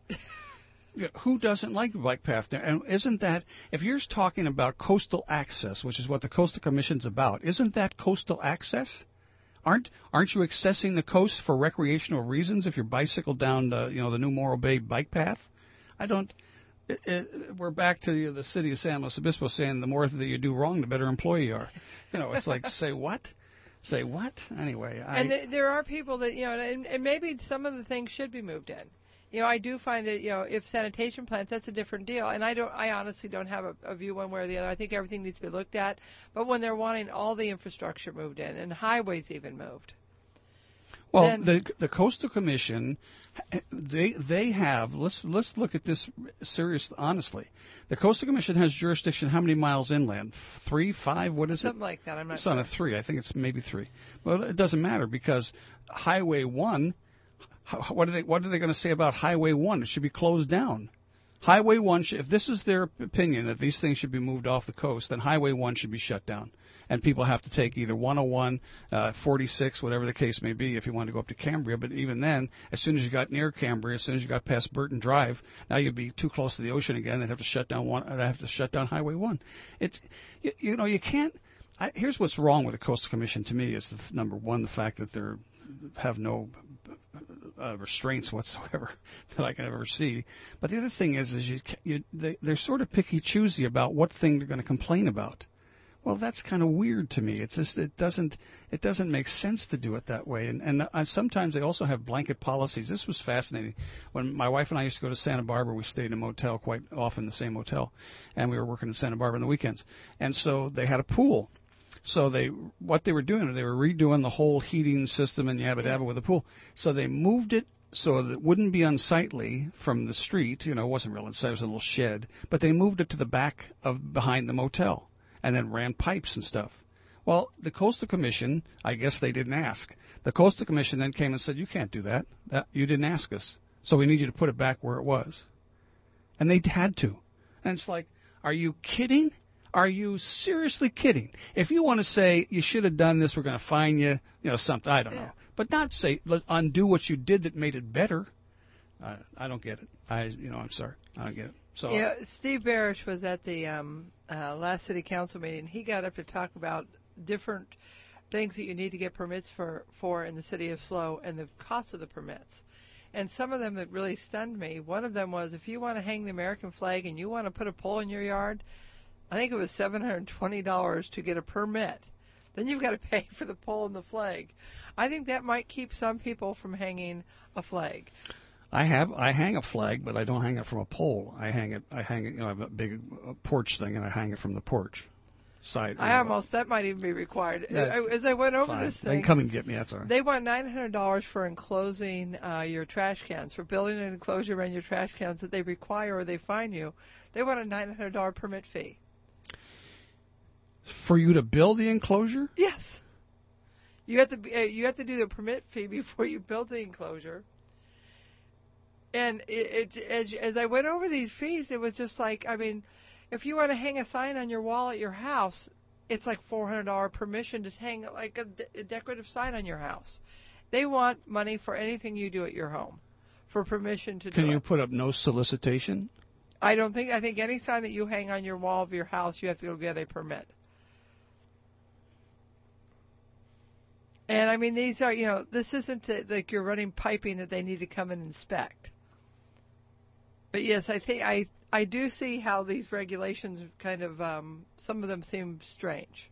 Who doesn't like the bike path there? And isn't that, if you're talking about coastal access, which is what the Coastal Commission's about, isn't that coastal access? Aren't aren't you accessing the coast for recreational reasons if you bicycle down the, you know, the new Morro Bay bike path? I don't. It, it, we're back to you know, the city of San Luis Obispo saying the more that you do wrong, the better employee you are. You know, it's like say what, say what. Anyway, I, and th- there are people that you know, and, and maybe some of the things should be moved in. You know, I do find that, you know, if sanitation plants, that's a different deal. And I don't, I honestly don't have a, a view one way or the other. I think everything needs to be looked at. But when they're wanting all the infrastructure moved in and highways even moved. Well, then, the the Coastal Commission, they they have, let's let's look at this seriously, honestly. The Coastal Commission has jurisdiction how many miles inland? Three, five, what is it? Something like that, I'm not It's sure. on a three. I think it's maybe three. Well, it doesn't matter because Highway one, what are they what are they going to say about Highway one? It should be closed down. Highway one, should, if this is their opinion that these things should be moved off the coast, then Highway one should be shut down. And people have to take either one oh one, uh, forty-six, whatever the case may be, if you want to go up to Cambria. But even then, as soon as you got near Cambria, as soon as you got past Burton Drive, now you'd be too close to the ocean again. They'd have to shut down one. They'd have to shut down Highway one. It's, you, you know, you can't. I, here's what's wrong with the Coastal Commission to me is the, number one, the fact that they're have no uh, restraints whatsoever that I can ever see. But the other thing is, is you, you they, they're sort of picky choosy about what thing they're going to complain about. Well, that's kind of weird to me. It's just it doesn't it doesn't make sense to do it that way. And and uh, sometimes they also have blanket policies. This was fascinating. When my wife and I used to go to Santa Barbara, we stayed in a motel quite often, the same motel, and we were working in Santa Barbara on the weekends. And so they had a pool. So they what they were doing, they were redoing the whole heating system and yabba dabba with the pool. So they moved it so that it wouldn't be unsightly from the street. You know, it wasn't real inside; it was a little shed. But they moved it to the back of behind the motel. And then ran pipes and stuff. Well, the Coastal Commission, I guess they didn't ask. The Coastal Commission then came and said, you can't do that. that. You didn't ask us. So we need you to put it back where it was. And they had to. And it's like, are you kidding? Are you seriously kidding? If you want to say you should have done this, we're going to fine you, you know, something, I don't know. But not say, let, undo what you did that made it better. I, I don't get it. I, you know, I'm sorry. I don't get it. So, yeah, Steve Barish was at the um, uh, last city council meeting. He got up to talk about different things that you need to get permits for, for in the city of SLO and the cost of the permits. and some of them that really stunned me. One of them was, if you want to hang the American flag and you want to put a pole in your yard, I think it was seven hundred twenty dollars to get a permit. Then you've got to pay for the pole and the flag. I think that might keep some people from hanging a flag. I have I hang a flag, but I don't hang it from a pole. I hang it. I hang it. You know, I have a big uh, porch thing, and I hang it from the porch side. I know. almost that might even be required. Yeah, As I went over fine. this thing, They can come and get me. That's all right. They want nine hundred dollars for enclosing uh, your trash cans, for building an enclosure around your trash cans that they require or they fine you. They want a nine hundred dollars permit fee. For you to build the enclosure? Yes. You have to be, uh, you have to do the permit fee before you build the enclosure. And it, it, as as I went over these fees, it was just like, I mean, if you want to hang a sign on your wall at your house, it's like four hundred dollars permission to hang like a, de- a decorative sign on your house. They want money for anything you do at your home, for permission to do it. Can you put up no solicitation? I don't think. I think any sign that you hang on your wall of your house, you have to go get a permit. And I mean, these are, you know, this isn't a, like you're running piping that they need to come and inspect. But yes, I think I I do see how these regulations kind of um, some of them seem strange.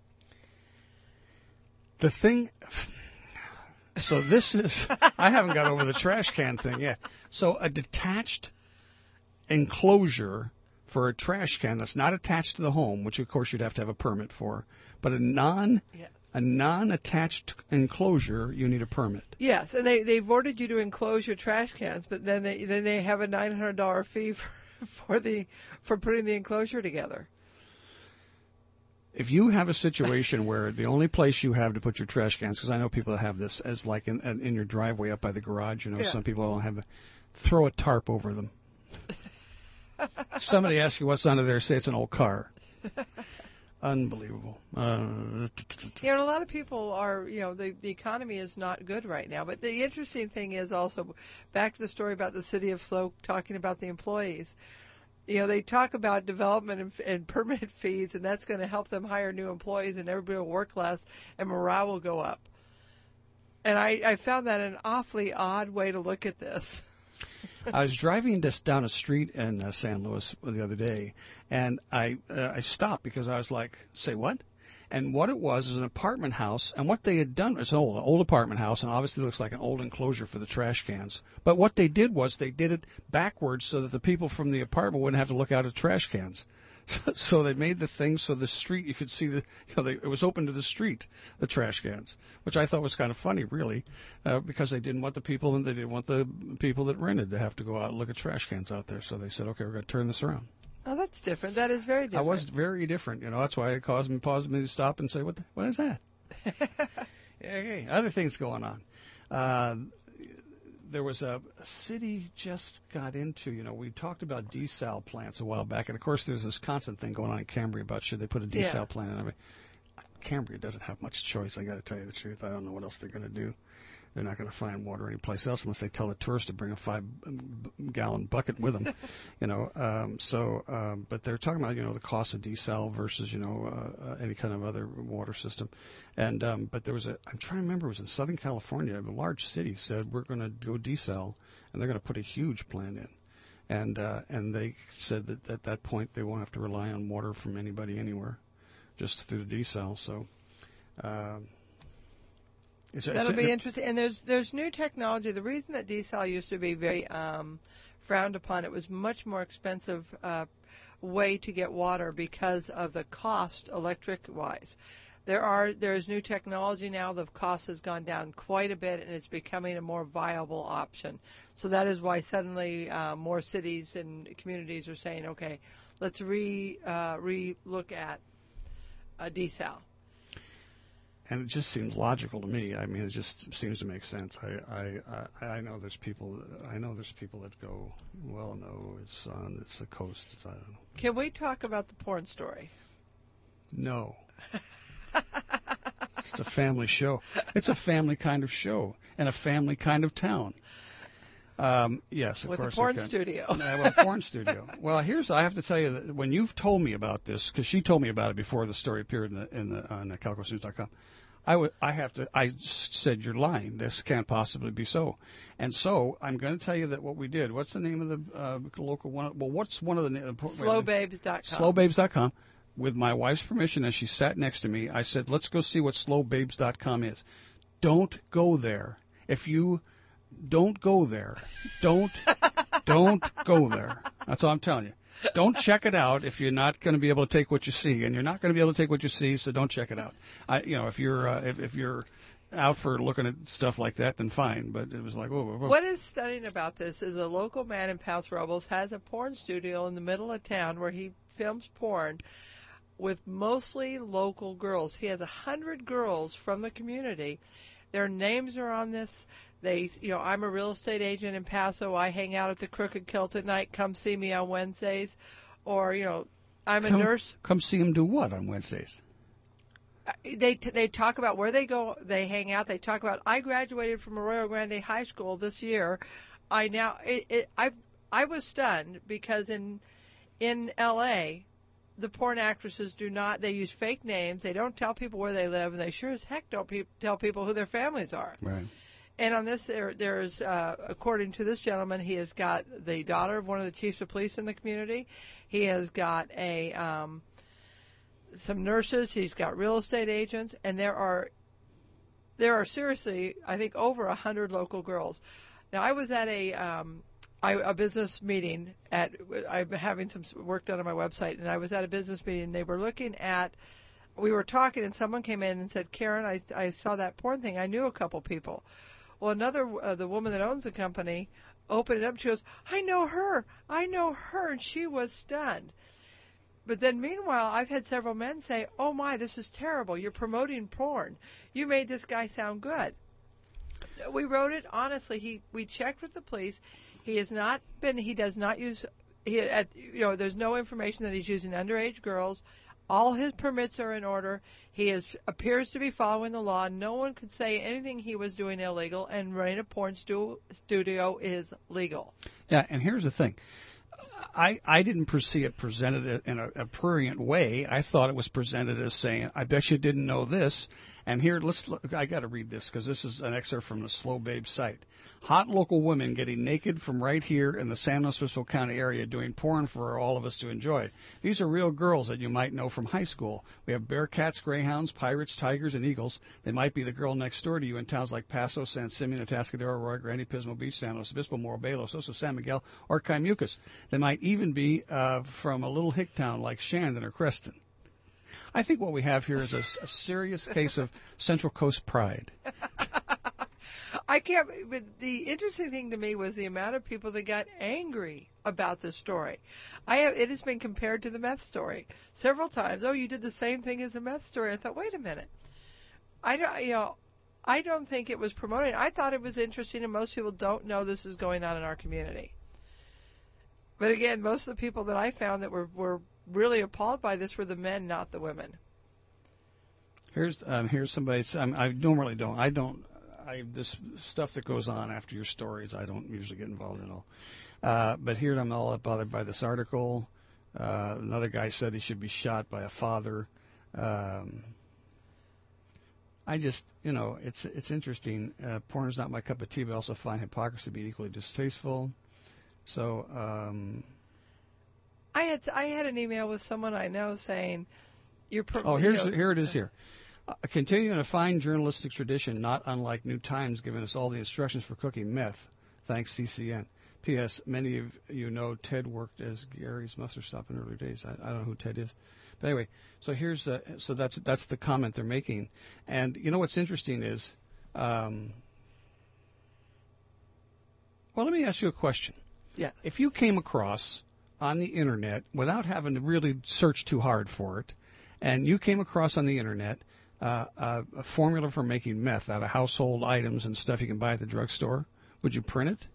The thing. So this is. I haven't got over the trash can thing yet. So a detached enclosure for a trash can that's not attached to the home, which of course you'd have to have a permit for, but a non. Yes. A non-attached enclosure, you need a permit. Yes, and they they've ordered you to enclose your trash cans, but then they then they have a nine hundred dollars fee for, for the for putting the enclosure together. If you have a situation where the only place you have to put your trash cans, because I know people that have this as like in in your driveway up by the garage, you know, yeah. Some people don't have, a, throw a tarp over them. Somebody asks you what's under there, say it's an old car. Unbelievable. Uh, you know, a lot of people are, you know, the, the economy is not good right now. But the interesting thing is also, back to the story about the city of Slow talking about the employees. You know, they talk about development and, and permit fees, and that's going to help them hire new employees, and everybody will work less, and morale will go up. And I, I found that an awfully odd way to look at this. I was driving just down a street in uh, San Luis the other day, and I uh, I stopped because I was like, say what? And what it was is an apartment house, and what they had done, it's an old, old apartment house, and obviously looks like an old enclosure for the trash cans. But what they did was they did it backwards so that the people from the apartment wouldn't have to look out at trash cans. So, so they made the thing so the street, you could see the, you know, they, it was open to the street, the trash cans, which I thought was kind of funny, really, uh, because they didn't want the people and they didn't want the people that rented to have to go out and look at trash cans out there. So they said, okay, we're going to turn this around. Oh, that's different. That is very different. I was very different. You know, that's why it caused me, caused me to stop and say, what, the, what is that? Okay, other things going on. Uh, There was a, a city just got into, you know, we talked about desal plants a while back, and of course there's this constant thing going on in Cambria about should they put a desal yeah. plant in. I mean, Cambria doesn't have much choice, I got to tell you the truth. I don't know what else they're going to do. They're not going to find water anyplace else unless they tell the tourists to bring a five-gallon bucket with them, you know. Um, so, um, but they're talking about, you know, the cost of desal versus, you know, uh, uh, any kind of other water system. And um, but there was a, I'm trying to remember, it was in Southern California, a large city said we're going to go desal, and they're going to put a huge plant in. And uh, and they said that at that point they won't have to rely on water from anybody anywhere, just through the desal. So. Um, That'll be interesting. And there's there's new technology. The reason that desal used to be very um, frowned upon, it was much more expensive uh, way to get water because of the cost electric-wise. There are there is new technology now. The cost has gone down quite a bit, and it's becoming a more viable option. So that is why suddenly uh, more cities and communities are saying, okay, let's re uh, re look at uh, desal. And it just seems logical to me. I mean, it just seems to make sense. I I, I, I know there's people. I know there's people that go, well, no, it's on it's the coast. It's, I don't know. Can we talk about the porn story? No. It's a family show. It's a family kind of show and a family kind of town. Um, yes, of With course. With a porn studio. Yeah, well, a porn studio. Well, here's I have to tell you that when you've told me about this, because she told me about it before the story appeared in the in the on the Calico News dot com. I, w- I have to. I said you're lying. This can't possibly be so. And so I'm going to tell you that what we did. What's the name of the uh, local one? Well, what's one of the uh, slow babes dot com. slow babes dot com. With my wife's permission, as she sat next to me, I said, "Let's go see what slow babes dot com is." Don't go there. If you don't go there, don't don't go there. That's all I'm telling you. Don't check it out if you're not going to be able to take what you see, and you're not going to be able to take what you see, so don't check it out. I, you know, if you're uh, if, if you're out for looking at stuff like that, then fine. But it was like, whoa, whoa, whoa. What is stunning about this is a local man in Paso Robles has a porn studio in the middle of town where he films porn with mostly local girls. He has a hundred girls from the community. Their names are on this. They, you know, I'm a real estate agent in Paso. I hang out at the Crooked Kilt at night. Come see me on Wednesdays. Or, you know, I'm a come, nurse. Come see him do what on Wednesdays? They they talk about where they go. They hang out. They talk about, I graduated from Arroyo Grande High School this year. I now, it, it, I I was stunned because in in L A, the porn actresses do not, they use fake names. They don't tell people where they live, and they sure as heck don't pe- tell people who their families are. Right. And on this, there, there's, uh, according to this gentleman, he has got the daughter of one of the chiefs of police in the community. He has got a um, some nurses. He's got real estate agents, and there are there are seriously, I think, over a hundred local girls. Now, I was at a um, I, a business meeting at. I'm having some work done on my website, and I was at a business meeting. And they were looking at. We were talking, and someone came in and said, "Karen, I I saw that porn thing. I knew a couple people." Well, another, uh, the woman that owns the company, opened it up. She goes, I know her. I know her. And she was stunned. But then meanwhile, I've had several men say, oh, my, this is terrible. You're promoting porn. You made this guy sound good. We wrote it. Honestly, he we checked with the police. He has not been, he does not use, he, at, you know, there's no information that he's using underage girls. All his permits are in order. He is, appears to be following the law. No one could say anything he was doing illegal, and running a porn stu- studio is legal. Yeah, and here's the thing. I, I didn't perceive it presented in a, a prurient way. I thought it was presented as saying, I bet you didn't know this. And here, let's look, I got to read this because this is an excerpt from the Slow Babe site. Hot local women getting naked from right here in the San Luis Obispo County area doing porn for all of us to enjoy. These are real girls that you might know from high school. We have Bearcats, Greyhounds, Pirates, Tigers, and Eagles. They might be the girl next door to you in towns like Paso, San Simeon, Atascadero, Arroyo Grande, Pismo Beach, San Luis Obispo, Morelos, Oso, San Miguel, or Caymucas. They might even be uh, from a little hick town like Shandon or Creston. I think what we have here is a, a serious case of Central Coast pride. I can't. But the interesting thing to me was the amount of people that got angry about this story. I have. It has been compared to the meth story several times. Oh, you did the same thing as the meth story. I thought, wait a minute. I don't. You know, I don't think it was promoted. I thought it was interesting, and most people don't know this is going on in our community. But again, most of the people that I found that were were really appalled by this were the men, not the women. Here's um, here's somebody. Um, I normally don't. I don't. I this stuff that goes on after your stories, I don't usually get involved in all. Uh, but here I'm all bothered by this article. Uh, another guy said he should be shot by a father. Um, I just, you know, it's it's interesting. Uh, porn is not my cup of tea, but I also find hypocrisy to be equally distasteful. So. Um, I had I had an email with someone I know saying, "You're." Pro- oh, here's you know, here it is here. Uh, continuing a fine journalistic tradition, not unlike New Times giving us all the instructions for cooking meth. Thanks, C C N. P S. Many of you know Ted worked as Gary's mustard stop in early days. I, I don't know who Ted is, but anyway. So here's uh, so that's that's the comment they're making, and you know what's interesting is, um, well, let me ask you a question. Yeah. If you came across on the internet without having to really search too hard for it, and you came across on the internet uh, a, a formula for making meth out of household items and stuff you can buy at the drugstore, would you print it?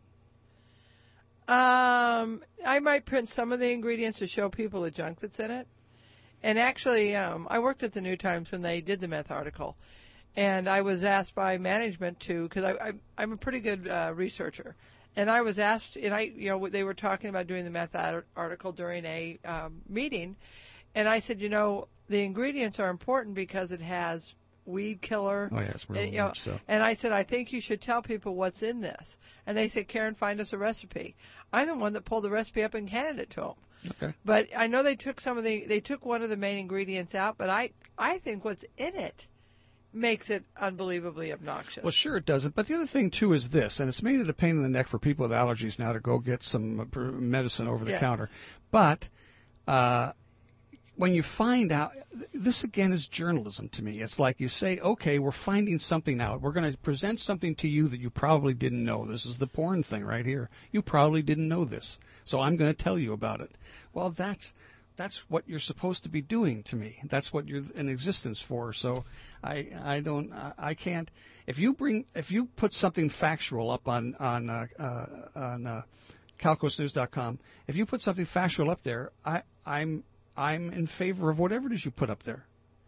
Um, I might print some of the ingredients to show people the junk that's in it. And actually, um, I worked at the New Times when they did the meth article, and I was asked by management to, because I, I, I'm a pretty good uh, researcher. And I was asked, and I, you know, they were talking about doing the meth article during a um, meeting, and I said, you know, the ingredients are important because it has weed killer. Oh, yeah, it's really and, you know, much so. And I said, I think you should tell people what's in this. And they said, Karen, find us a recipe. I'm the one that pulled the recipe up and handed it to them. Okay. But I know they took some of the, they took one of the main ingredients out, but I, I think what's in it makes it unbelievably obnoxious. Well, sure it doesn't. But the other thing, too, is this, and it's made it a pain in the neck for people with allergies now to go get some uh, medicine over the Yes. counter. But uh, when you find out, this again is journalism to me. It's like you say, okay, we're finding something out. We're going to present something to you that you probably didn't know. This is the porn thing right here. You probably didn't know this. So I'm going to tell you about it. Well, that's... That's what you're supposed to be doing to me. That's what you're in existence for. So I I don't I, I can't. If you bring if you put something factual up on on uh, uh, on uh, cal coast news dot com, if you put something factual up there, I I'm I'm in favor of whatever it is you put up there.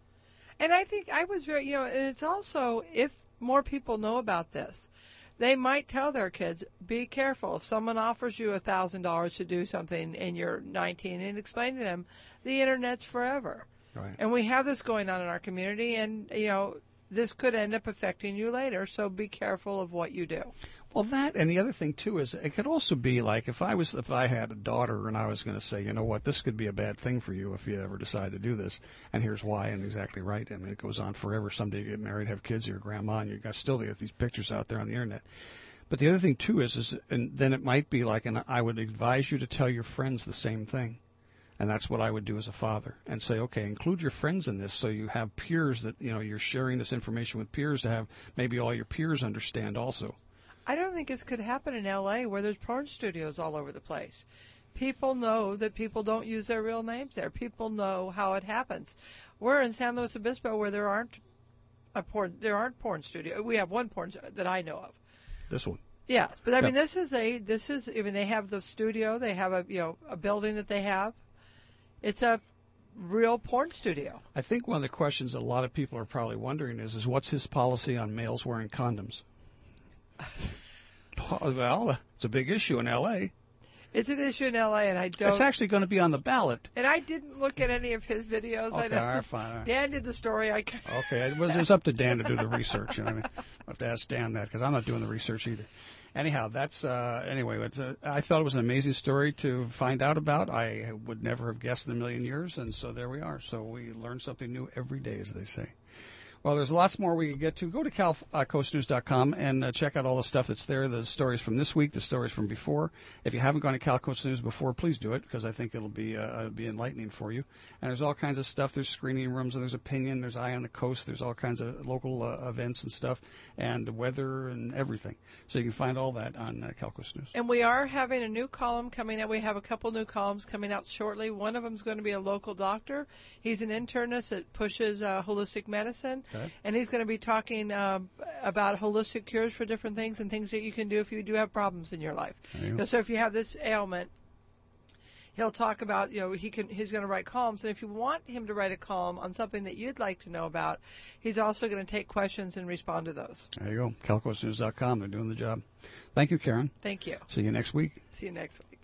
And I think I was very, you know, and it's also, if more people know about this, they might tell their kids, be careful. If someone offers you one thousand dollars to do something and you're nineteen, and explain to them, the Internet's forever. Right. And we have this going on in our community, and, you know, this could end up affecting you later, so be careful of what you do. Well, that, and the other thing, too, is it could also be like if I was, if I had a daughter and I was going to say, you know what, this could be a bad thing for you if you ever decide to do this, and here's why, and exactly right. I mean, it goes on forever. Someday you get married, have kids, you're a grandma, and you've got still get these pictures out there on the Internet. But the other thing, too, is, is and then it might be like, and I would advise you to tell your friends the same thing. And that's what I would do as a father, and say, okay, include your friends in this, so you have peers that, you know, you're sharing this information with peers to have maybe all your peers understand also. I don't think this could happen in L A where there's porn studios all over the place. People know that people don't use their real names there. People know how it happens. We're in San Luis Obispo where there aren't a porn there aren't porn studios. We have one porn that I know of. This one. Yes, but I Yeah. mean this is a this is I mean they have the studio, they have a you know a building that they have. It's a real porn studio. I think one of the questions that a lot of people are probably wondering is, is what's his policy on males wearing condoms? Well, it's a big issue in L A. It's an issue in L A, and I don't. It's actually going to be on the ballot. And I didn't look at any of his videos. Okay, I know all right, fine, all right. Dan did the story. I Okay, it was, it was up to Dan to do the research. You know what I mean? I have to ask Dan that because I'm not doing the research either. Anyhow, that's uh, anyway. It's a, I thought it was an amazing story to find out about. I would never have guessed in a million years, and so there we are. So we learn something new every day, as they say. Well, there's lots more we can get to. Go to cal coast news dot com and uh, check out all the stuff that's there, the stories from this week, the stories from before. If you haven't gone to Cal Coast News before, please do it, because I think it'll be uh, it'll be enlightening for you. And there's all kinds of stuff. There's screening rooms, and there's opinion. There's Eye on the Coast. There's all kinds of local uh, events and stuff, and weather and everything. So you can find all that on uh, Cal Coast News. And we are having a new column coming out. We have a couple new columns coming out shortly. One of them is going to be a local doctor. He's an internist that pushes uh, holistic medicine, Okay. and he's going to be talking um, about holistic cures for different things and things that you can do if you do have problems in your life. There you You go. know, so if you have this ailment, he'll talk about, you know, he can he's going to write columns, and if you want him to write a column on something that you'd like to know about, he's also going to take questions and respond to those. There you go. cal coast news dot com. They're doing the job. Thank you, Karen. Thank you. See you next week. See you next week.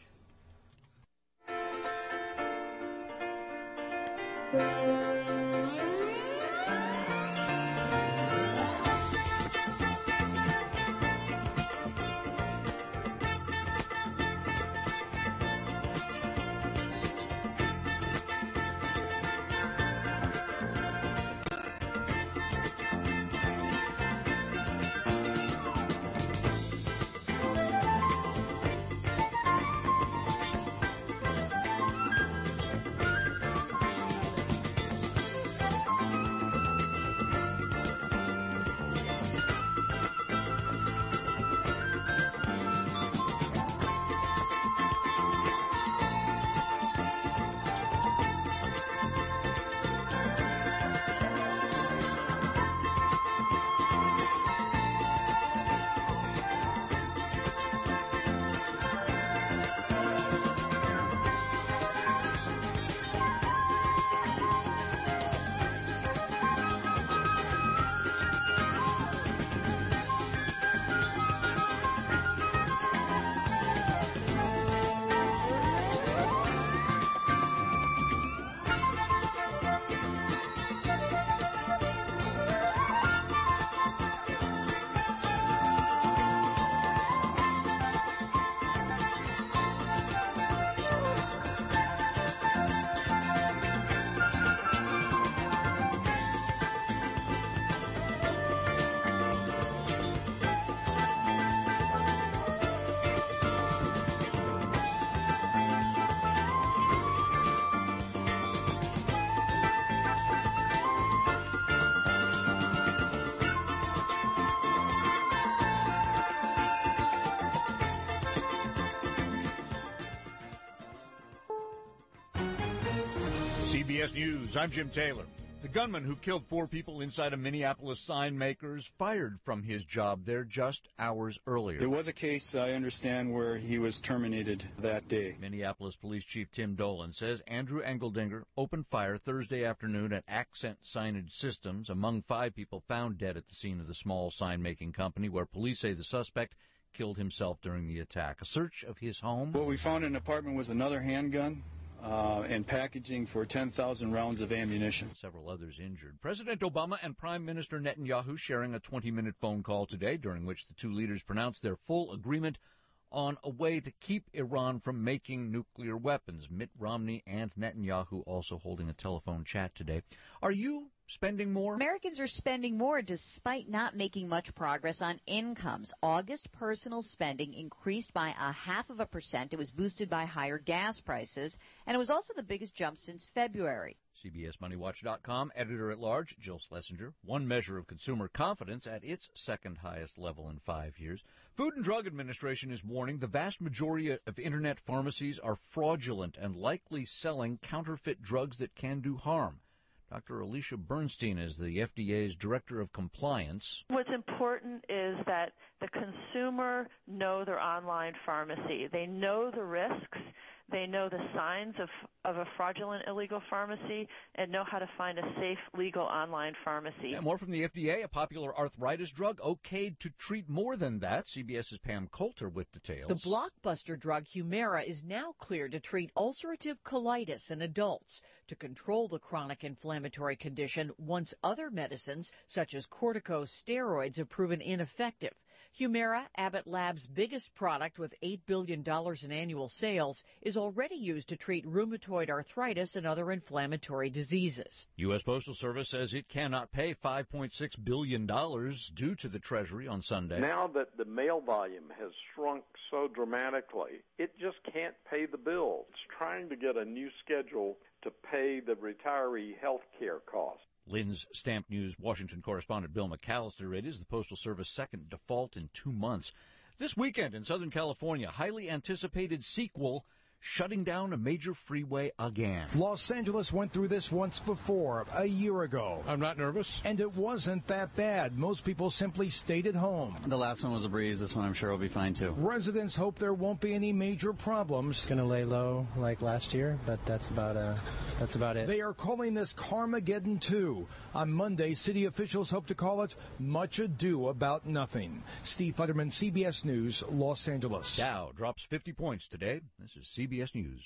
C B S News, I'm Jim Taylor. The gunman who killed four people inside a Minneapolis sign maker is fired from his job there just hours earlier. There was a case, I understand, where he was terminated that day. Minneapolis Police Chief Tim Dolan says Andrew Engeldinger opened fire Thursday afternoon at Accent Signage Systems among five people found dead at the scene of the small sign-making company, where police say the suspect killed himself during the attack. A search of his home. What we found in the apartment was another handgun. Uh, and packaging for ten thousand rounds of ammunition. Several others injured. President Obama and Prime Minister Netanyahu sharing a twenty-minute phone call today, during which the two leaders pronounced their full agreement on a way to keep Iran from making nuclear weapons. Mitt Romney and Netanyahu also holding a telephone chat today. Are you spending more? Americans are spending more despite not making much progress on incomes. August personal spending increased by a half of a percent. It was boosted by higher gas prices, and it was also the biggest jump since February. C B S Money Watch dot com editor-at-large Jill Schlesinger. One measure of consumer confidence at its second highest level in five years. Food and Drug Administration is warning the vast majority of Internet pharmacies are fraudulent and likely selling counterfeit drugs that can do harm. Doctor Alicia Bernstein is the F D A's Director of Compliance. What's important is that the consumer know their online pharmacy. They know the risks. They know the signs of, of a fraudulent illegal pharmacy and know how to find a safe, legal online pharmacy. And more from the F D A, a popular arthritis drug okayed to treat more than that. CBS's Pam Coulter with details. The blockbuster drug Humira is now cleared to treat ulcerative colitis in adults to control the chronic inflammatory condition once other medicines, such as corticosteroids, have proven ineffective. Humira, Abbott Labs' biggest product with eight billion dollars in annual sales, is already used to treat rheumatoid arthritis and other inflammatory diseases. U S. Postal Service says it cannot pay five point six billion dollars due to the Treasury on Sunday. Now that the mail volume has shrunk so dramatically, it just can't pay the bills. It's trying to get a new schedule to pay the retiree health care costs. Lynn's Stamp News Washington correspondent Bill McAllister. It is the Postal Service second default in two months. This weekend in Southern California, highly anticipated sequel shutting down a major freeway again. Los Angeles went through this once before, a year ago. I'm not nervous. And it wasn't that bad. Most people simply stayed at home. The last one was a breeze. This one I'm sure will be fine, too. Residents hope there won't be any major problems. It's going to lay low like last year, but that's about uh, that's about it. They are calling this Carmageddon two. On Monday, city officials hope to call it Much Ado About Nothing. Steve Futterman, C B S News, Los Angeles. Dow drops fifty points today. This is C B S News.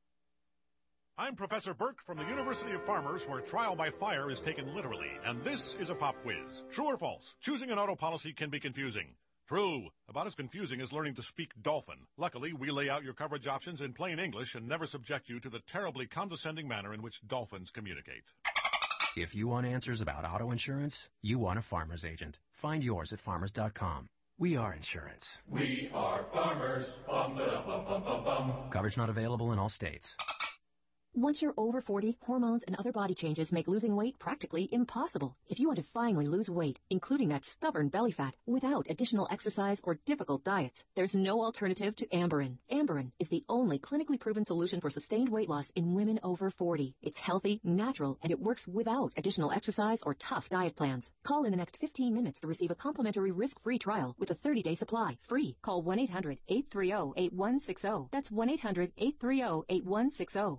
I'm Professor Burke from the University of Farmers, where trial by fire is taken literally, and this is a pop quiz. True or false? Choosing an auto policy can be confusing. True. About as confusing as learning to speak dolphin. Luckily, we lay out your coverage options in plain English and never subject you to the terribly condescending manner in which dolphins communicate. If you want answers about auto insurance, you want a Farmers agent. Find yours at farmers dot com. We are insurance. We are farmers. Bum, ba, bum, bum, bum, bum. Coverage not available in all states. Once you're over forty, hormones and other body changes make losing weight practically impossible. If you want to finally lose weight, including that stubborn belly fat, without additional exercise or difficult diets, there's no alternative to Amberin. Amberin is the only clinically proven solution for sustained weight loss in women over forty. It's healthy, natural, and it works without additional exercise or tough diet plans. Call in the next fifteen minutes to receive a complimentary risk-free trial with a thirty-day supply. Free. Call one eight hundred, eight three zero, eight one six zero. That's one eight hundred, eight three zero, eight one six zero.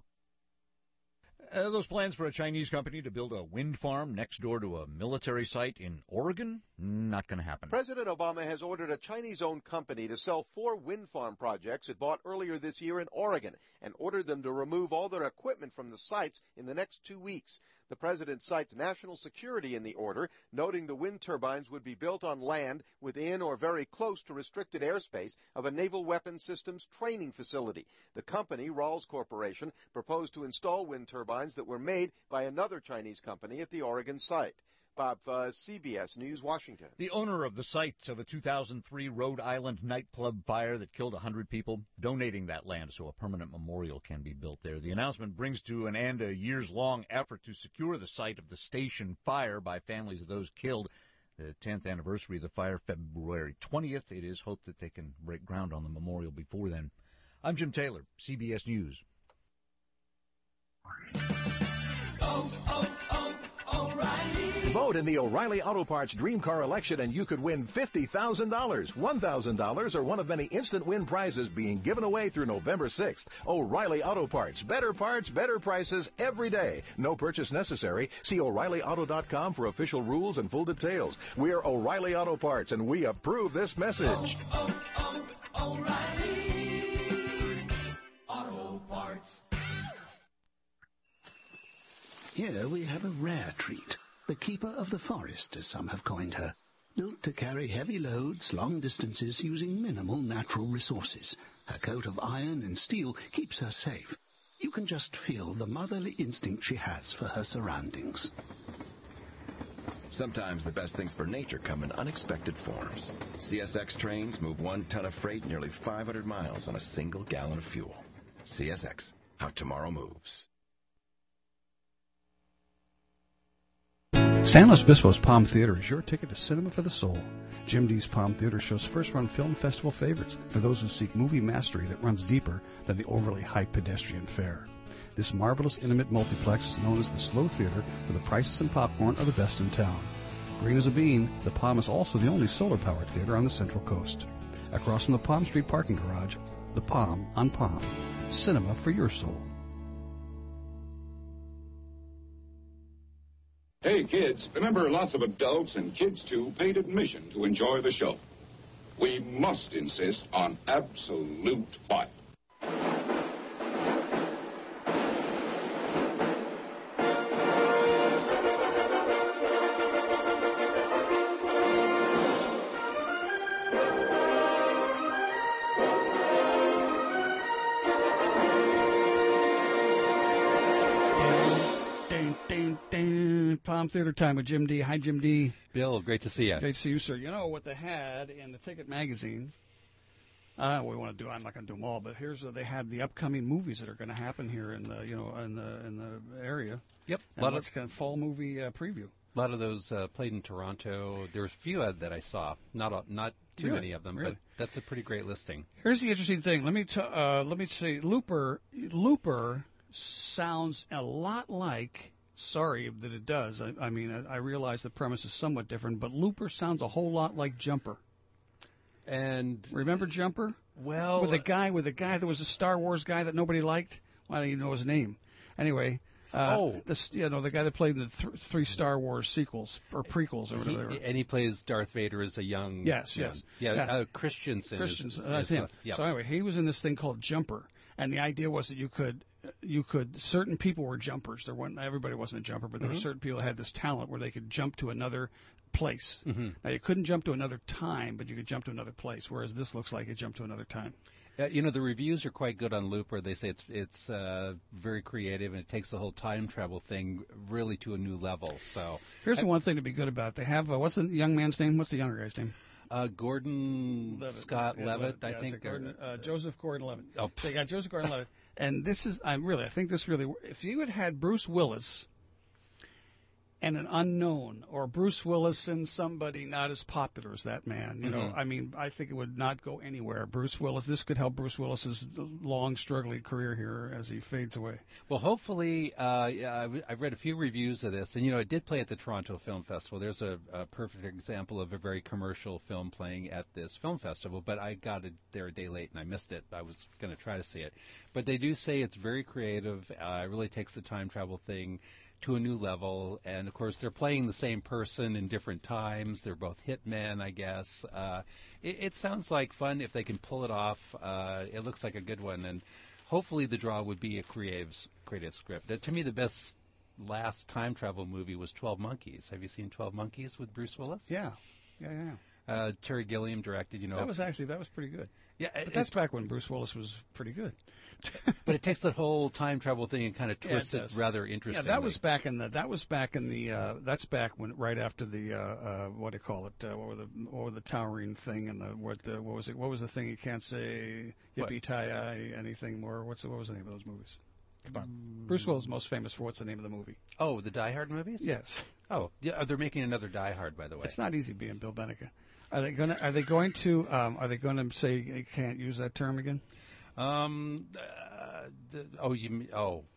Uh, those plans for a Chinese company to build a wind farm next door to a military site in Oregon? Not going to happen. President Obama has ordered a Chinese-owned company to sell four wind farm projects it bought earlier this year in Oregon and ordered them to remove all their equipment from the sites in the next two weeks. The president cites national security in the order, noting the wind turbines would be built on land within or very close to restricted airspace of a naval weapons systems training facility. The company, Rawls Corporation, proposed to install wind turbines that were made by another Chinese company at the Oregon site. Bob, uh, C B S News, Washington. The owner of the site of a two thousand three Rhode Island nightclub fire that killed one hundred people, donating that land so a permanent memorial can be built there. The announcement brings to an end a years-long effort to secure the site of the station fire by families of those killed. The tenth anniversary of the fire, February twentieth. It is hoped that they can break ground on the memorial before then. I'm Jim Taylor, C B S News. Vote in the O'Reilly Auto Parts Dream Car election and you could win fifty thousand dollars, one thousand dollars, or one of many instant win prizes being given away through November sixth. O'Reilly Auto Parts. Better parts, better prices every day. No purchase necessary. See O'Reilly Auto dot com for official rules and full details. We're O'Reilly Auto Parts, and we approve this message. Oh, oh, oh, O'Reilly Auto Parts. Here we have a rare treat. The keeper of the forest, as some have coined her. Built to carry heavy loads long distances using minimal natural resources. Her coat of iron and steel keeps her safe. You can just feel the motherly instinct she has for her surroundings. Sometimes the best things for nature come in unexpected forms. C S X trains move one ton of freight nearly five hundred miles on a single gallon of fuel. C S X, how tomorrow moves. San Luis Obispo's Palm Theater is your ticket to cinema for the soul. Jim D's Palm Theater shows first-run film festival favorites for those who seek movie mastery that runs deeper than the overly hyped pedestrian fare. This marvelous, intimate multiplex is known as the Slow Theater, where the prices and popcorn are the best in town. Green as a bean, the Palm is also the only solar-powered theater on the Central Coast. Across from the Palm Street parking garage, the Palm on Palm. Cinema for your soul. Hey, kids, remember lots of adults and kids, too, paid admission to enjoy the show. We must insist on absolute fun. Palm Theater time with Jim D. Hi, Jim D. Bill, great to see you. Great to see you, sir. You know what they had in the Ticket magazine? Uh, we want to do. I'm not going to do them all, but here's uh, they had the upcoming movies that are going to happen here in the you know in the in the area. Yep, a lot of kind of fall movie uh, preview. A lot of those uh, played in Toronto. There's a few that I saw, not a, not too really? many of them, really? but that's a pretty great listing. Here's the interesting thing. Let me t- uh, let me say, Looper Looper sounds a lot like. Sorry that it does. I, I mean, I, I realize the premise is somewhat different, but Looper sounds a whole lot like Jumper. And remember Jumper? Well, with a guy, with a guy that was a Star Wars guy that nobody liked. Well, I don't even know his name. Anyway, uh, oh, the you know the guy that played the th- three Star Wars sequels or prequels or whatever. He, and he plays Darth Vader as a young. Yes, yes, yeah. yeah. Uh, Christensen. Christensen, is, that's is, him. uh, yeah. So anyway, he was in this thing called Jumper, and the idea was that you could. You could certain people were jumpers. There weren't everybody wasn't a jumper, but there mm-hmm. were certain people that had this talent where they could jump to another place. Mm-hmm. Now you couldn't jump to another time, but you could jump to another place. Whereas this looks like it jumped to another time. Uh, you know, the reviews are quite good on Looper. They say it's it's uh, very creative and it takes the whole time travel thing really to a new level. So here's I, the one thing to be good about. They have uh, what's the young man's name? What's the younger guy's name? Uh, Gordon Levitt. Scott yeah, Levitt, yeah, I think. Gordon, uh, Joseph Gordon-Levitt. Oh, they got Joseph Gordon-Levitt. And this is, I'm really, I think this really, if you had had Bruce Willis and an unknown, or Bruce Willis and somebody not as popular as that man, you mm-hmm. know, I mean, I think it would not go anywhere. Bruce Willis, this could help Bruce Willis's long, struggling career here as he fades away. Well, hopefully, uh, yeah, I've read a few reviews of this, and, you know, it did play at the Toronto Film Festival. There's a, a perfect example of a very commercial film playing at this film festival, but I got it there a day late and I missed it. I was going to try to see it. But they do say it's very creative. Uh, it really takes the time travel thing to a new level, and of course they're playing the same person in different times. They're both hitmen, I guess. Uh, it, it sounds like fun if they can pull it off. Uh, it looks like a good one, and hopefully the draw would be a creative, creative script. Uh, to me, the best last time travel movie was twelve Monkeys. Have you seen twelve Monkeys with Bruce Willis? Yeah, yeah, yeah. Uh, Terry Gilliam directed. You know, that was actually that was pretty good. Yeah, but that's back when Bruce Willis was pretty good. But it takes that whole time travel thing and kind of twists yeah, it, it rather interestingly. Yeah, that was back in the. That was back in the. Uh, that's back when right after the. Uh, uh, what do you call it? Uh, what were the what were the towering thing and the what? The, what was it? What was the thing you can't say yippee tie eye anything more? What's the, what was the name of those movies? Come on. Mm. Bruce Willis is most famous for what's the name of the movie? Oh, the Die Hard movies? Yes. Oh, yeah. They're making another Die Hard, by the way. It's not easy being Bill Benica. Are they going to? Are they going to? Um, are they going to say you can't use that term again? Um. Uh, the, oh, you. Oh.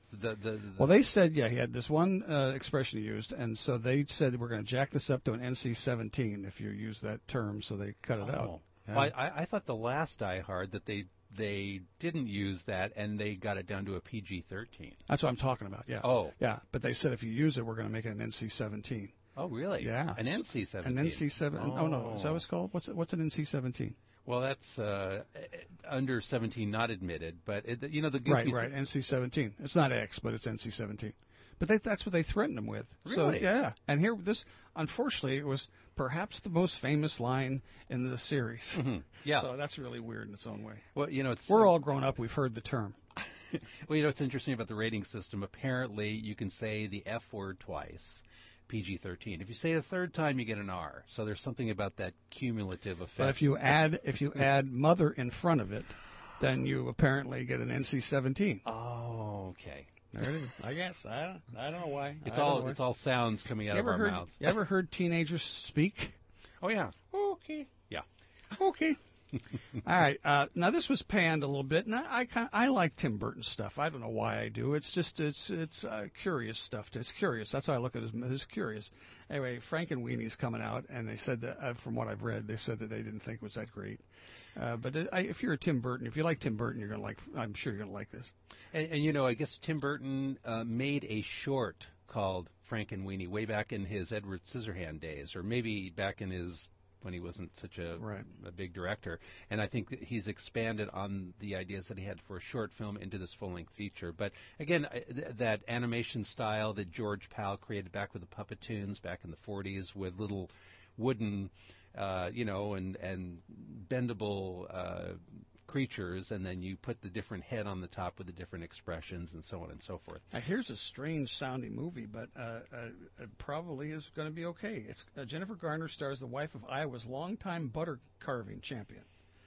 The, the, the well, they said, yeah, he had this one uh, expression he used, and so they said we're going to jack this up to an N C seventeen if you use that term, so they cut it oh. out. Yeah. Well, I, I thought the last Die Hard that they they didn't use that, and they got it down to a P G thirteen. That's what I'm talking about, yeah. Oh. Yeah, but they said if you use it, we're going to make it an N C seventeen. Oh, really? Yeah. An N C seventeen. An N C seventeen. Oh. oh, no. Is that what it's called? What's, what's an N C seventeen? Well, that's uh, under seventeen, not admitted, but it, you know the goofy right, right, N C seventeen. It's not X, but it's N C seventeen. But they, that's what they threatened him with. Really? So, yeah. And here, this, unfortunately, it was perhaps the most famous line in the series. Mm-hmm. Yeah. So that's really weird in its own way. Well, you know, it's we're uh, all grown up. We've heard the term. Well, you know, what's interesting about the rating system. Apparently, you can say the F word twice. P G thirteen. If you say it a third time, you get an R. So there's something about that cumulative effect. But if you add if you add mother in front of it, then you apparently get an N C seventeen. Oh, okay. There it is. I guess I don't, I don't know why. It's I all know it's all sounds coming out you of ever our heard, mouths. You ever heard teenagers speak? Oh yeah. Okay. Yeah. Okay. All right. Uh, now this was panned a little bit, and I I, I like Tim Burton stuff. I don't know why I do. It's just it's it's uh, curious stuff. It's curious. That's how I look at it. It's curious. Anyway, Frankenweenie's coming out, and they said that uh, from what I've read, they said that they didn't think it was that great. Uh, but it, I, if you're a Tim Burton, if you like Tim Burton, you're gonna like. I'm sure you're gonna like this. And, and you know, I guess Tim Burton uh, made a short called Frankenweenie way back in his Edward Scissorhand days, or maybe back in his when he wasn't such a, right. a big director. And I think that he's expanded on the ideas that he had for a short film into this full-length feature. But again, th- that animation style that George Pal created back with the Puppetoons back in the forties with little wooden, uh, you know, and, and bendable uh, creatures, and then you put the different head on the top with the different expressions and so on and so forth. Now, here's a strange-sounding movie, but uh, uh, it probably is going to be okay. It's uh, Jennifer Garner stars the wife of Iowa's longtime butter carving champion,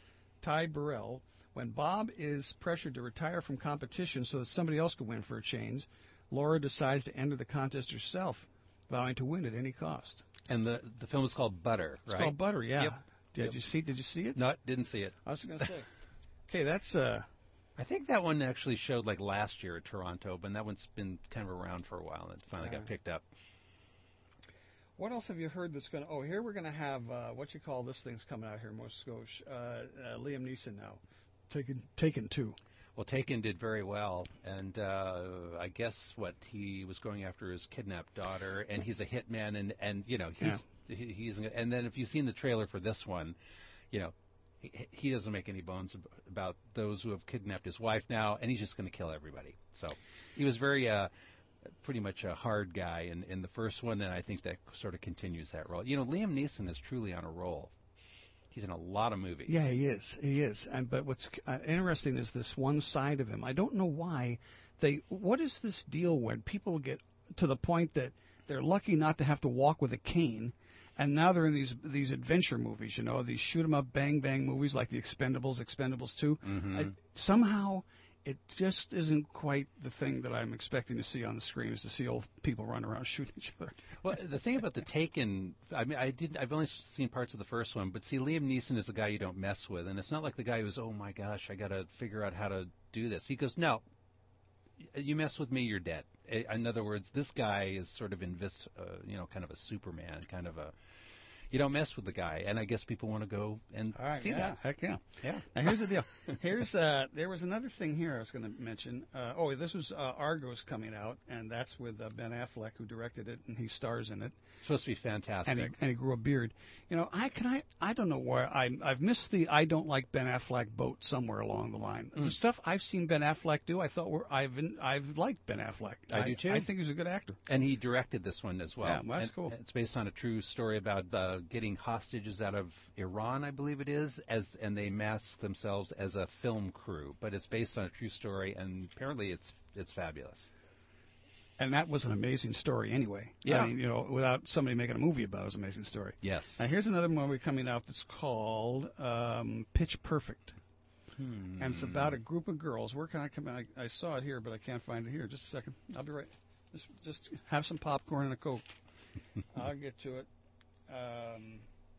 Ty Burrell. When Bob is pressured to retire from competition so that somebody else can win for a change, Laura decides to enter the contest herself, vowing to win at any cost. And the the film is called Butter, it's right? It's called Butter, yeah. Yep. Did yep. you see? Did you see it? No, didn't see it. I was going to say. Okay, that's uh. I think that one actually showed like last year at Toronto, but that one's been kind of around for a while and it finally yeah. got picked up. What else have you heard that's going to... Oh, here we're going to have, uh, what you call this thing's coming out here, Most Scotia. Uh, uh, Liam Neeson now. Taken, Taken two. Well, Taken did very well, and uh, I guess what he was going after his kidnapped daughter, and he's a hitman, and, and you know, he's, yeah. he, he's... And then if you've seen the trailer for this one, you know, he, he doesn't make any bones about those who have kidnapped his wife now, and he's just going to kill everybody. So he was very... Uh, pretty much a hard guy in, in the first one, and I think that sort of continues that role. You know, Liam Neeson is truly on a roll. He's in a lot of movies. Yeah, he is. He is. And but what's uh, interesting is this one side of him. I don't know why they. What is this deal when people get to the point that they're lucky not to have to walk with a cane, and now they're in these these adventure movies. You know, these shoot 'em up, bang bang movies like The Expendables, Expendables two. Mm-hmm. I, somehow. It just isn't quite the thing that I'm expecting to see on the screen, is to see old people run around shooting each other. Well, the thing about the Taken, I mean, I didn't. I've only seen parts of the first one, but see, Liam Neeson is a guy you don't mess with, and it's not like the guy who's, oh my gosh, I got to figure out how to do this. He goes, no, you mess with me, you're dead. In other words, this guy is sort of invis, uh, you know, kind of a Superman, kind of a. You don't mess with the guy, and I guess people want to go and All right, see yeah, that. Heck yeah. Yeah. Now here's the deal. Here's uh, there was another thing here I was going to mention. Uh, oh, this was uh, Argo's coming out, and that's with uh, Ben Affleck, who directed it, and he stars in it. It's supposed to be fantastic. And he, and he grew a beard. You know, I can I I don't know where I I've missed the I don't like Ben Affleck boat somewhere along the line. Mm. The stuff I've seen Ben Affleck do, I thought were I've been, I've liked Ben Affleck. I, I do too. I think he's a good actor. And he directed this one as well. Yeah, well, that's and cool. It's based on a true story about uh, getting hostages out of Iran, I believe it is, as and they mask themselves as a film crew. But it's based on a true story, and apparently it's it's fabulous. And that was an amazing story anyway. Yeah. I mean, you know, without somebody making a movie about it, it was an amazing story. Yes. Now, here's another movie coming out that's called um, Pitch Perfect. Hmm. And it's about a group of girls. Where can I come in? I, I saw it here, but I can't find it here. Just a second. I'll be right. Just, just have some popcorn and a Coke. I'll get to it. Um,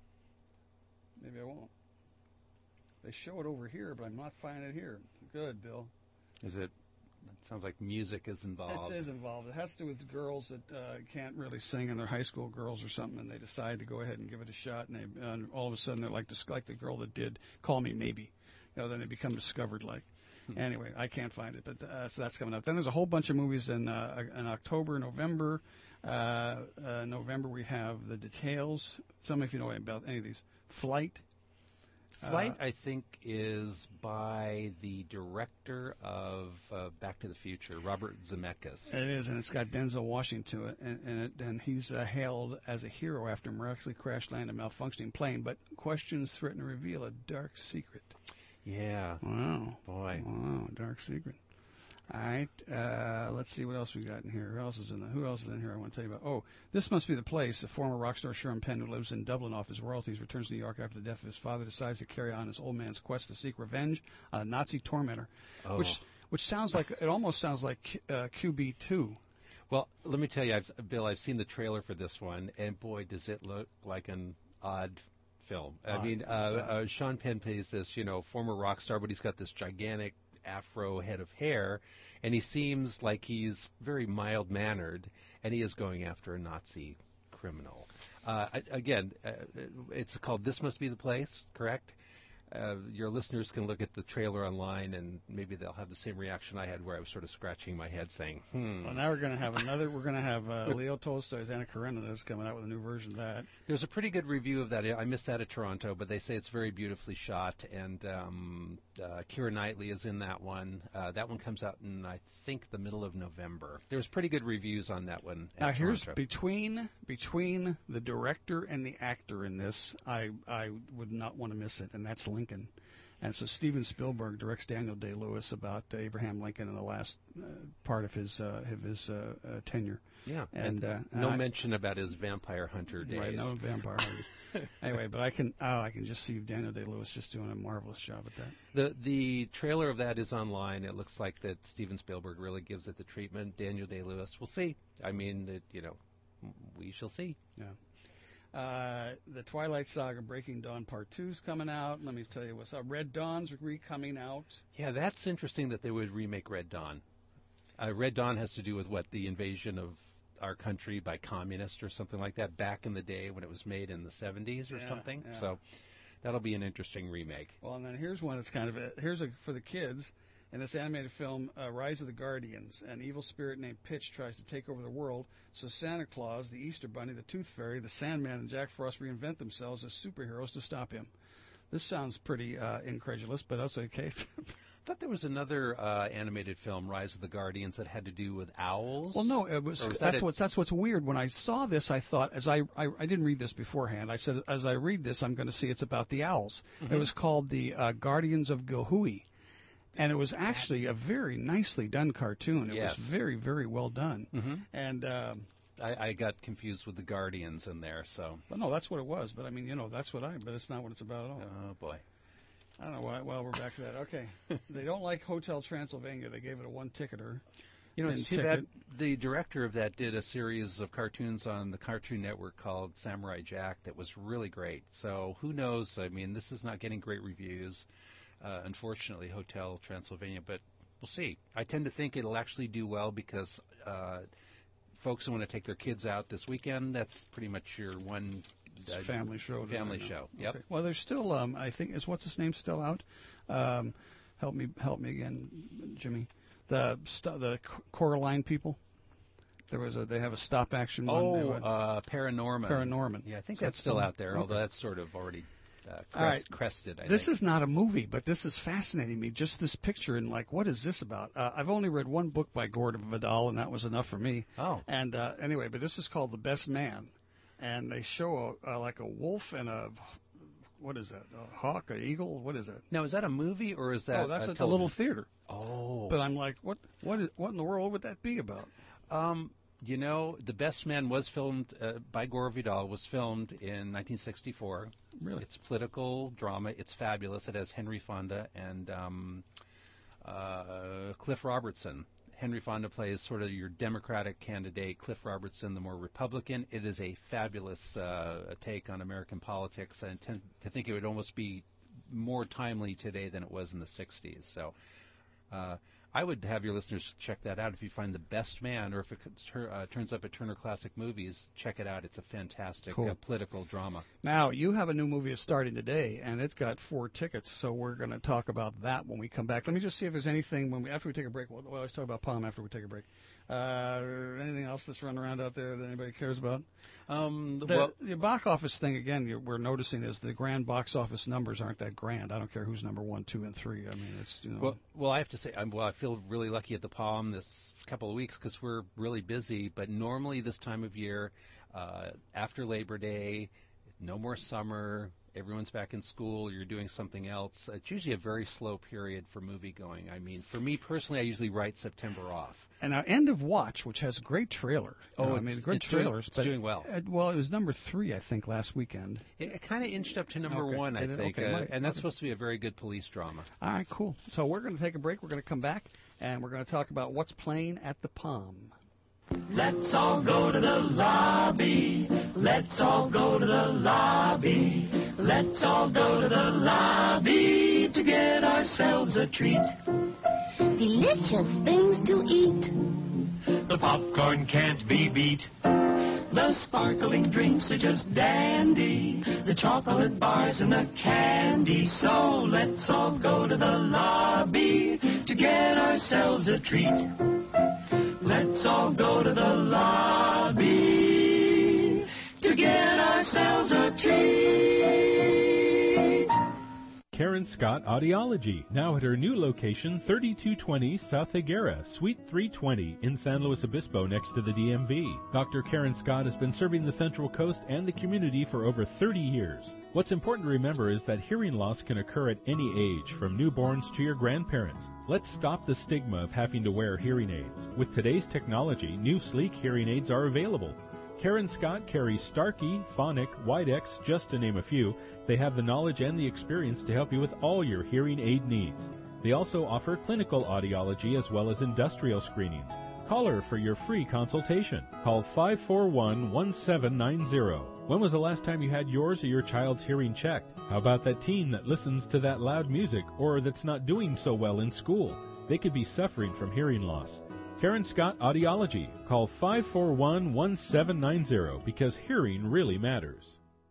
maybe I won't. They show it over here, but I'm not finding it here. Good, Bill. Is it It sounds like music is involved. It is involved. It has to do with girls that uh, can't really sing, and they're high school girls or something, and they decide to go ahead and give it a shot, and, they, and all of a sudden they're like, like the girl that did Call Me Maybe. You know, then they become discovered like. Hmm. Anyway, I can't find it, but uh, so that's coming up. Then there's a whole bunch of movies in, uh, in October, November. Uh, uh, November we have The Details. Tell me if you know about any of these. Flight. Flight, uh, I think, is by the director of uh, Back to the Future, Robert Zemeckis. It is, and it's got Denzel Washington to it, and, and, it, and he's uh, hailed as a hero after miraculously crash landed a malfunctioning plane. But questions threaten to reveal a dark secret. Yeah. Wow. Boy. Wow, dark secret. All right. Uh, let's see what else we got in here. Who else is in the, Who else is in here I want to tell you about? Oh, This Must Be the Place. A former rock star Sean Penn, who lives in Dublin off his royalties, returns to New York after the death of his father, decides to carry on his old man's quest to seek revenge on a Nazi tormentor, oh. which which sounds like, it almost sounds like uh, Q B two. Well, let me tell you, I've, Bill, I've seen the trailer for this one, and boy, does it look like an odd film. I Odd. mean, uh, uh, Sean Penn plays this, you know, former rock star, but he's got this gigantic afro head of hair, and he seems like he's very mild-mannered, and he is going after a Nazi criminal. Uh, again, uh, it's called This Must Be the Place, correct? Uh, your listeners can look at the trailer online, and maybe they'll have the same reaction I had, where I was sort of scratching my head, saying, "Hmm." Well, now we're going to have another. We're going to have uh, Leo Tolstoy's Anna Karenina is coming out with a new version of that. There's a pretty good review of that. I missed that at Toronto, but they say it's very beautifully shot, and um, uh, Keira Knightley is in that one. Uh, that one comes out in, I think, the middle of November. There's pretty good reviews on that one. At Now, here's Toronto. between between the director and the actor in this, I I would not want to miss it, and that's Lincoln. And so Steven Spielberg directs Daniel Day-Lewis about uh, Abraham Lincoln in the last uh, part of his uh, of his uh, uh, tenure. Yeah, and, and uh, no I, mention about his vampire hunter days. Right, no vampire hunter. Anyway, but I can oh, I can just see Daniel Day-Lewis just doing a marvelous job at that. The the trailer of that is online. It looks like that Steven Spielberg really gives it the treatment. Daniel Day-Lewis, we'll see. I mean, it, you know, we shall see. Yeah. Uh, the Twilight Saga Breaking Dawn Part two is coming out. Let me tell you what's up. Red Dawn's re-coming out. Yeah, that's interesting that they would remake Red Dawn. Uh, Red Dawn has to do with, what, the invasion of our country by communists or something like that back in the day when it was made in the seventies or yeah, something. Yeah. So that'll be an interesting remake. Well, and then here's one that's kind of a, here's a for the kids. In this animated film, uh, Rise of the Guardians, an evil spirit named Pitch tries to take over the world, so Santa Claus, the Easter Bunny, the Tooth Fairy, the Sandman, and Jack Frost reinvent themselves as superheroes to stop him. This sounds pretty uh, incredulous, but that's okay. I thought there was another uh, animated film, Rise of the Guardians, that had to do with owls. Well, no, it was, was that's that what's that's what's weird. When I saw this, I thought, as I I, I didn't read this beforehand. I said, as I read this, I'm going to see it's about the owls. Mm-hmm. It was called the uh, Guardians of Gohui. And it was actually a very nicely done cartoon. It yes. was very, very well done. Mm-hmm. And um, I, I got confused with the Guardians in there. So, well, no, that's what it was. But I mean, you know, that's what I. But it's not what it's about at all. Oh boy. I don't know why. Well, we're back to that. Okay. They don't like Hotel Transylvania. They gave it a one ticketer. You know, it's too ticket. bad. The director of that did a series of cartoons on the Cartoon Network called Samurai Jack that was really great. So who knows? I mean, this is not getting great reviews. Uh, unfortunately, Hotel Transylvania, but we'll see. I tend to think it'll actually do well because uh, folks who want to take their kids out this weekend, that's pretty much your one uh, family show. Family show. Yep. Okay. Well, there's still, um, I think, is what's his name still out? Um, help me, help me again, Jimmy. The st- the Coraline people. There was a. They have a stop action one. Oh, uh, Paranorman. Paranorman. Yeah, I think so that's still out there, okay. although that's sort of already. Uh, crest, All right. crested, I this think. is not a movie, but this is fascinating me. Just this picture and like, what is this about? Uh, I've only read one book by Gordon Vidal, and that was enough for me. Oh. And uh, anyway, but this is called The Best Man, and they show a, uh, like a wolf and a what is that? A hawk, an eagle? What is that? Now, is that a movie or is that? Oh, that's a at the little theater. Oh. But I'm like, what? What? Is, what in the world would that be about? Um. You know, The Best Man was filmed uh, by Gore Vidal, was filmed in nineteen sixty-four. Really? It's political drama. It's fabulous. It has Henry Fonda and um, uh, Cliff Robertson. Henry Fonda plays sort of your Democratic candidate, Cliff Robertson, the more Republican. It is a fabulous uh, take on American politics. I tend to think it would almost be more timely today than it was in the sixties. So uh, I would have your listeners check that out. If you find The Best Man, or if it uh, turns up at Turner Classic Movies, check it out. It's a fantastic Cool. uh, political drama. Now, you have a new movie that's starting today, and it's got four tickets, so we're going to talk about that when we come back. Let me just see if there's anything, when we, after we take a break. We'll, we'll always talk about Palm after we take a break. Uh, anything else that's running around out there that anybody cares about? Um, the, well, the box office thing, again, you're, we're noticing is the grand box office numbers aren't that grand. I don't care who's number one, two, and three. I mean, it's, you know. Well, well I have to say, I'm, well, I feel really lucky at the Palm this couple of weeks because we're really busy, but normally this time of year, uh, after Labor Day, no more summer, everyone's back in school, you're doing something else. It's usually a very slow period for movie going. I mean, for me personally, I usually write September off. And now End of Watch, which has a great trailer. Oh, you know, I it's, mean, great it's trailers. Doing, it's but doing well. It, well, it was number three, I think, last weekend. It, it kind of inched up to number okay. one, I It, think. okay, uh, right. and that's okay. supposed to be a very good police drama. All right, cool. So we're going to take a break. We're going to come back, and we're going to talk about what's playing at the Palm. Let's all go to the lobby. Let's all go to the lobby. Let's all go to the lobby to get ourselves a treat. Delicious things to eat. The popcorn can't be beat. The sparkling drinks are just dandy. The chocolate bars and the candy. So let's all go to the lobby to get ourselves a treat. Let's all go to the lobby to get ourselves a treat. Karen Scott Audiology, now at her new location, thirty-two twenty South Higuera, Suite three twenty in San Luis Obispo next to the D M V. Doctor Karen Scott has been serving the Central Coast and the community for over thirty years. What's important to remember is that hearing loss can occur at any age, from newborns to your grandparents. Let's stop the stigma of having to wear hearing aids. With today's technology, new sleek hearing aids are available. Karen Scott carries Starkey, Phonic, Widex, just to name a few. They have the knowledge and the experience to help you with all your hearing aid needs. They also offer clinical audiology as well as industrial screenings. Call her for your free consultation. Call five four one, one seven nine zero. When was the last time you had yours or your child's hearing checked? How about that teen that listens to that loud music or that's not doing so well in school? They could be suffering from hearing loss. Karen Scott Audiology. Call five four one, one seven nine zero because hearing really matters.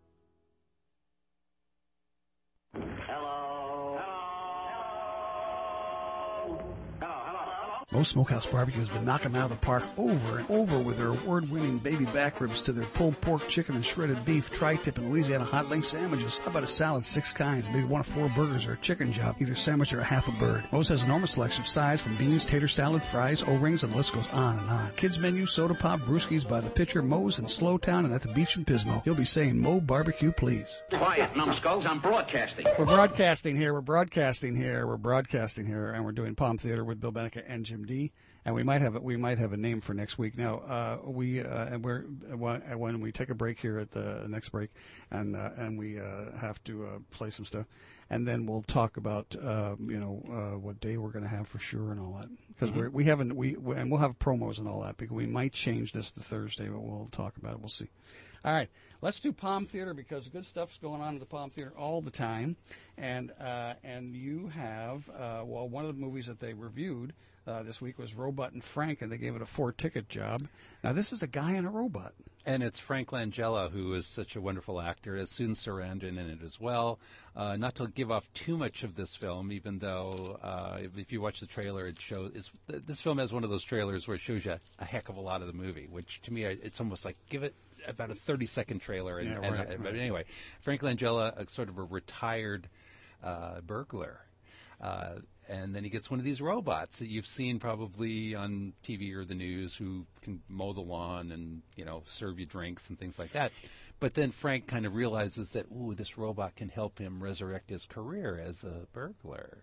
Most Smokehouse Barbecue has been knocking them out of the park over and over with their award-winning baby back ribs to their pulled pork, chicken, and shredded beef, tri-tip, and Louisiana hot link sandwiches. How about a salad, six kinds, maybe one of four burgers or a chicken job, either sandwich or a half a bird. Moe's has an enormous selection of sides from beans, tater salad, fries, O-rings, and the list goes on and on. Kids menu, soda pop, brewskis by the pitcher, Moe's in Slowtown and at the beach in Pismo. You'll be saying Moe Barbecue, please. Quiet, numbskulls, I'm broadcasting. We're broadcasting here, we're broadcasting here, we're broadcasting here, and we're doing Palm Theater with Bill Benica and Jim D. And we might have a, we might have a name for next week. Now uh, we uh, and we're when we take a break here at the next break, and uh, and we uh, have to uh, play some stuff, and then we'll talk about uh, you know uh, what day we're going to have for sure and all that, because mm-hmm. we're we haven't we, we and we'll have promos and all that because we might change this to Thursday, but we'll talk about it. We'll see. All right, let's do Palm Theater because good stuff's going on at the Palm Theater all the time, and uh, and you have uh, well one of the movies that they reviewed. Uh, this week was Robot and Frank, and they gave it a four-ticket job. Now, this is a guy and a robot. And it's Frank Langella, who is such a wonderful actor, as Susan Sarandon in it as well. Uh, not to give off too much of this film, even though uh, if, if you watch the trailer, it shows it's, this film has one of those trailers where it shows you a heck of a lot of the movie, which to me, it's almost like give it about a thirty-second trailer. And, yeah, right, and, right. But anyway, Frank Langella, a, sort of a retired uh, burglar. Uh, and then he gets one of these robots that you've seen probably on T V or the news who can mow the lawn and, you know, serve you drinks and things like that. But then Frank kind of realizes that, ooh, this robot can help him resurrect his career as a burglar.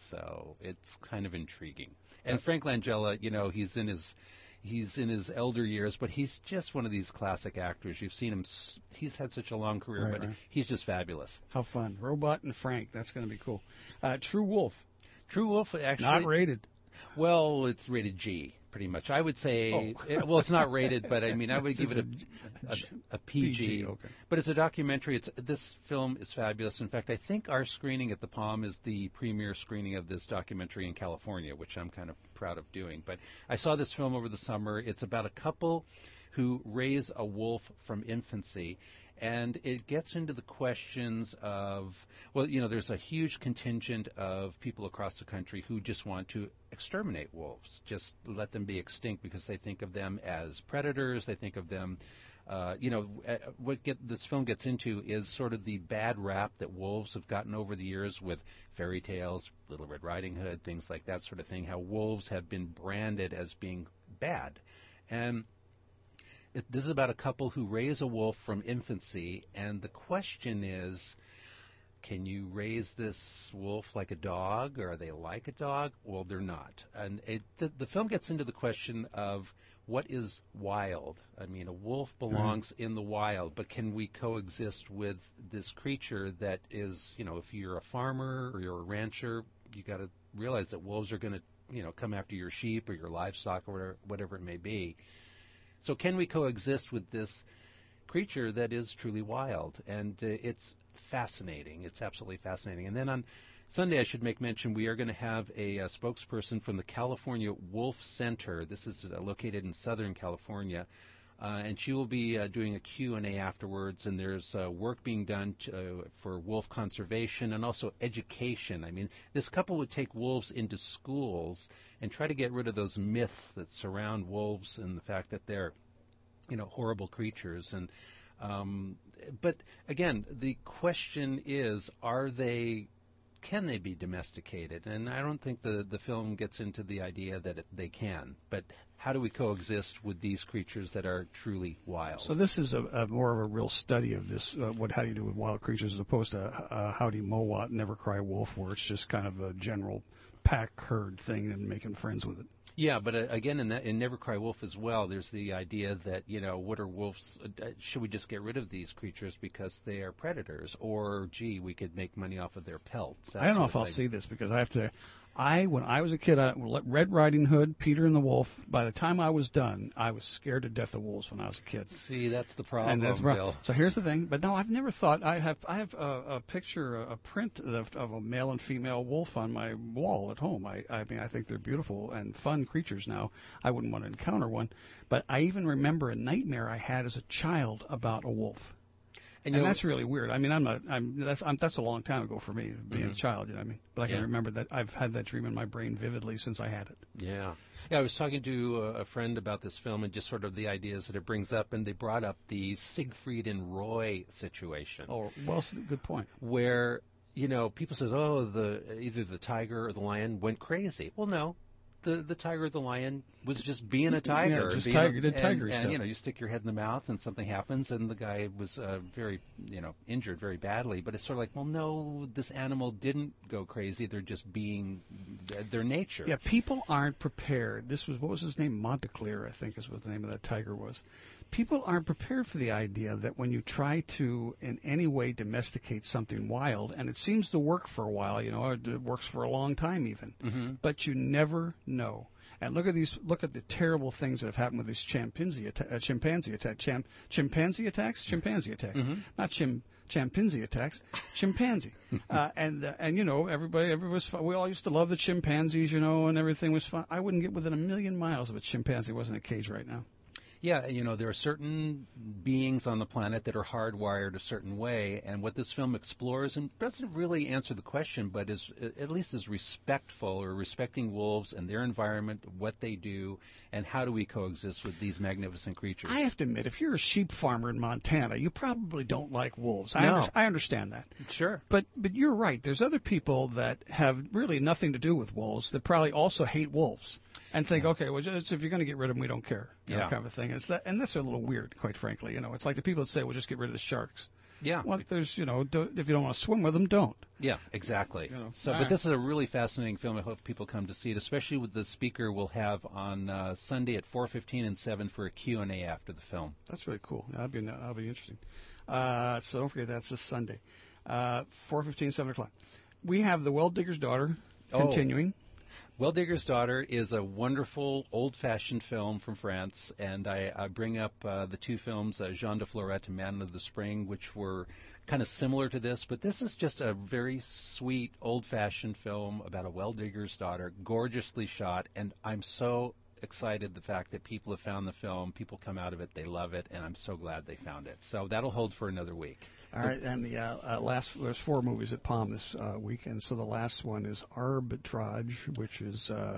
So it's kind of intriguing. And Frank Langella, you know, he's in his he's in his elder years, but he's just one of these classic actors. You've seen him. He's had such a long career, right, but right. he's just fabulous. How fun. Robot and Frank. That's going to be cool. Uh, True Wolf. True Wolf, actually. Not rated. Well, it's rated G, pretty much. I would say, oh. it, well, it's not rated, but I mean, I would give it a, a, a P G. P G okay. But it's a documentary. It's This film is fabulous. In fact, I think our screening at the Palm is the premiere screening of this documentary in California, which I'm kind of proud of doing. But I saw this film over the summer. It's about a couple who raise a wolf from infancy. And it gets into the questions of, well, you know, there's a huge contingent of people across the country who just want to exterminate wolves, just let them be extinct because they think of them as predators. They think of them, uh, you know, what get, this film gets into is sort of the bad rap that wolves have gotten over the years with fairy tales, Little Red Riding Hood, things like that sort of thing, how wolves have been branded as being bad. And It, this is about a couple who raise a wolf from infancy, and the question is, can you raise this wolf like a dog, or are they like a dog? Well, they're not. And it, the, the film gets into the question of what is wild. I mean, a wolf belongs mm-hmm. in the wild, but can we coexist with this creature that is, you know, if you're a farmer or you're a rancher, you got to realize that wolves are going to, you know, come after your sheep or your livestock or whatever, whatever it may be. So can we coexist with this creature that is truly wild? And uh, it's fascinating. It's absolutely fascinating. And then on Sunday, I should make mention, we are going to have a, a spokesperson from the California Wolf Center. This is uh, located in Southern California. Uh, and she will be uh, doing a Q and A afterwards. And there's uh, work being done to, uh, for wolf conservation and also education. I mean, this couple would take wolves into schools and try to get rid of those myths that surround wolves and the fact that they're, you know, horrible creatures. And um, but again, the question is, are they? Can they be domesticated? And I don't think the the film gets into the idea that it, they can. But how do we coexist with these creatures that are truly wild? So this is a, a more of a real study of this. Uh, what how do you do with wild creatures, as opposed to uh, Howdy Mowat, Never Cry Wolf, where it's just kind of a general pack herd thing and making friends with it. Yeah, but uh, again, in, that, in Never Cry Wolf as well, there's the idea that, you know, what are wolves? Uh, should we just get rid of these creatures because they are predators? Or, gee, we could make money off of their pelts. I don't know if I'll see this because I have to. I, when I was a kid, I, Red Riding Hood, Peter and the Wolf, by the time I was done, I was scared to death of wolves when I was a kid. See, that's the problem, and that's Bill. So here's the thing. But no, I've never thought. I have I have a, a picture, a print of, of a male and female wolf on my wall at home. I, I mean, I think they're beautiful and fun creatures now. I wouldn't want to encounter one. But I even remember a nightmare I had as a child about a wolf. And, and know, that's really weird. I mean, I'm not. I'm that's. I'm, that's a long time ago for me, being mm-hmm. a child. You know what I mean? But I can yeah. remember that. I've had that dream in my brain vividly since I had it. Yeah. Yeah. I was talking to a, a friend about this film and just sort of the ideas that it brings up, and they brought up the Siegfried and Roy situation. Oh, well, good point. Where, you know, people says, oh, the either the tiger or the lion went crazy. Well, no. The, the tiger or the lion was just being a tiger. Yeah, just being tiger, a, did tiger and, stuff. And, you know, you stick your head in the mouth and something happens and the guy was uh, very, you know, injured very badly. But it's sort of like, well, no, this animal didn't go crazy. They're just being their nature. Yeah, people aren't prepared. This was, what was his name? Monteclair, I think is what the name of that tiger was. People aren't prepared for the idea that when you try to in any way domesticate something wild, and it seems to work for a while, you know, it works for a long time even, mm-hmm. but you never know. And look at these. Look at the terrible things that have happened with these chimpanzee atta- uh, chimpanzee attack. Chim- chimpanzee attacks. Chimpanzee attacks. Mm-hmm. Not chim. Chimpanzee attacks. Chimpanzee. uh, and uh, and you know everybody. Everybody was fun. We all used to love the chimpanzees, you know, and everything was fun. I wouldn't get within a million miles of a chimpanzee. It wasn't in a cage right now. Yeah, you know, there are certain beings on the planet that are hardwired a certain way, and what this film explores, and doesn't really answer the question, but is at least is respectful or respecting wolves and their environment, what they do, and how do we coexist with these magnificent creatures. I have to admit, if you're a sheep farmer in Montana, you probably don't like wolves. I, no. under- I understand that. Sure. But but you're right. There's other people that have really nothing to do with wolves that probably also hate wolves. And think, okay, well, just, if you're going to get rid of them, we don't care, you yeah. know, kind of a thing. It's that, and that's a little weird, quite frankly. You know, it's like the people that say, "Well, just get rid of the sharks." Yeah. Well, there's, you know, do, if you don't want to swim with them, don't. Yeah, exactly. You know, so, but right. This is a really fascinating film. I hope people come to see it, especially with the speaker we'll have on uh, Sunday at four fifteen and seven for a Q and A after the film. That's really cool. That'll be that'll be interesting. Uh, so don't forget that's this Sunday, uh, four fifteen, seven o'clock. We have The Well Digger's Daughter continuing. Oh. Well Digger's Daughter is a wonderful, old-fashioned film from France, and I, I bring up uh, the two films, uh, Jean de Florette and Man of the Spring, which were kind of similar to this, but this is just a very sweet, old-fashioned film about a well digger's daughter, gorgeously shot, and I'm so excited the fact that people have found the film, people come out of it, they love it, and I'm so glad they found it. So that'll hold for another week. All right, and the uh, uh, last, there's four movies at Palm this uh, weekend, so the last one is Arbitrage, which is, uh,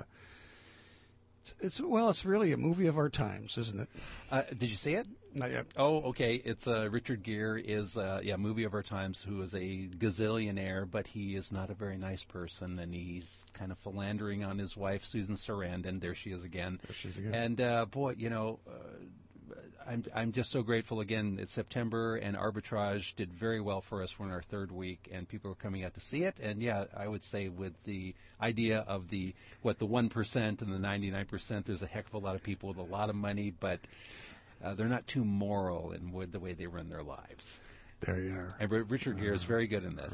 it's, well, it's really a movie of our times, isn't it? Uh, did you see it? Not yet. Oh, okay. It's uh, Richard Gere is, uh, yeah, movie of our times, who is a gazillionaire, but he is not a very nice person, and he's kind of philandering on his wife, Susan Sarandon. There she is again. There she is again. And, uh, boy, you know, uh, I'm I'm just so grateful again. It's September, and Arbitrage did very well for us. We're in our third week, and people are coming out to see it. And yeah, I would say with the idea of the what the one percent and the ninety-nine percent, there's a heck of a lot of people with a lot of money, but uh, they're not too moral in with the way they run their lives. There you are. And Richard Gere is very good in this.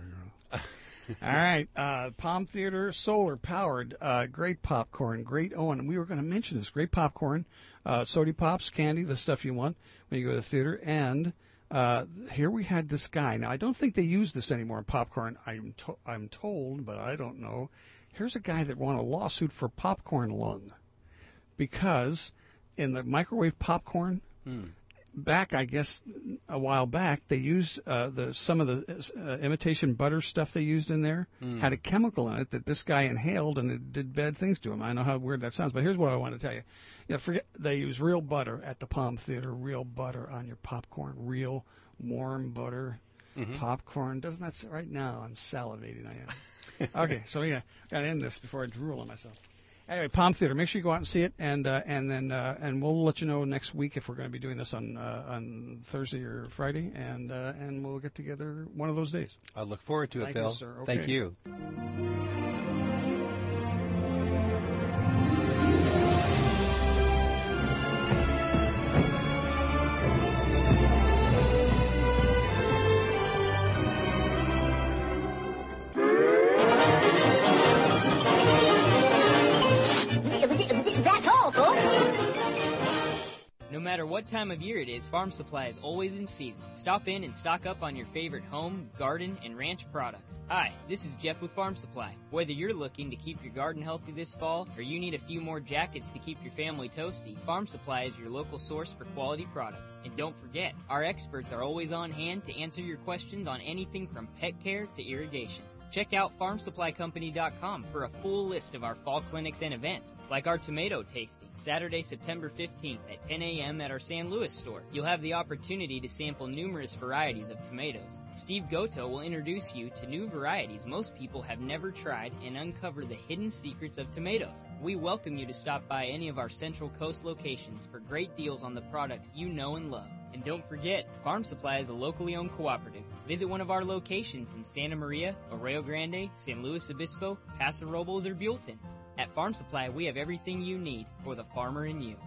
All right, uh, Palm Theater, solar powered, uh, great popcorn, great. Oh, and we were going to mention this: great popcorn, uh, soda pops, candy, the stuff you want when you go to the theater. And uh, here we had this guy. Now I don't think they use this anymore in popcorn. I'm to- I'm told, but I don't know. Here's a guy that won a lawsuit for popcorn lung because in the microwave popcorn. Hmm. Back, I guess, a while back, they used uh, the some of the uh, imitation butter stuff they used in there Mm. had a chemical in it that this guy inhaled, and it did bad things to him. I know how weird that sounds, but here's what I want to tell you. You know, forget they use real butter at the Palm Theater, real butter on your popcorn, real warm butter, Mhm. popcorn. Doesn't that s- right now? I'm salivating. I am. Okay, so yeah, got to end this before I drool on myself. Anyway, Palm Theater. Make sure you go out and see it, and uh, and then uh, and we'll let you know next week if we're going to be doing this on uh, on Thursday or Friday, and uh, and we'll get together one of those days. I look forward to it, Thank Bill. you, sir. Thank Okay. you. That's all, folks. No matter what time of year it is, Farm Supply is always in season. Stop in and stock up on your favorite home, garden, and ranch products. Hi, this is Jeff with Farm Supply. Whether you're looking to keep your garden healthy this fall or you need a few more jackets to keep your family toasty, Farm Supply is your local source for quality products. And don't forget, our experts are always on hand to answer your questions on anything from pet care to irrigation. Check out farm supply company dot com for a full list of our fall clinics and events, like our tomato tasting, Saturday, September fifteenth at ten a.m. at our San Luis store. You'll have the opportunity to sample numerous varieties of tomatoes. Steve Goto will introduce you to new varieties most people have never tried and uncover the hidden secrets of tomatoes. We welcome you to stop by any of our Central Coast locations for great deals on the products you know and love. And don't forget, Farm Supply is a locally owned cooperative. Visit one of our locations in Santa Maria, Arroyo Grande, San Luis Obispo, Paso Robles, or Buellton. At Farm Supply, we have everything you need for the farmer in you.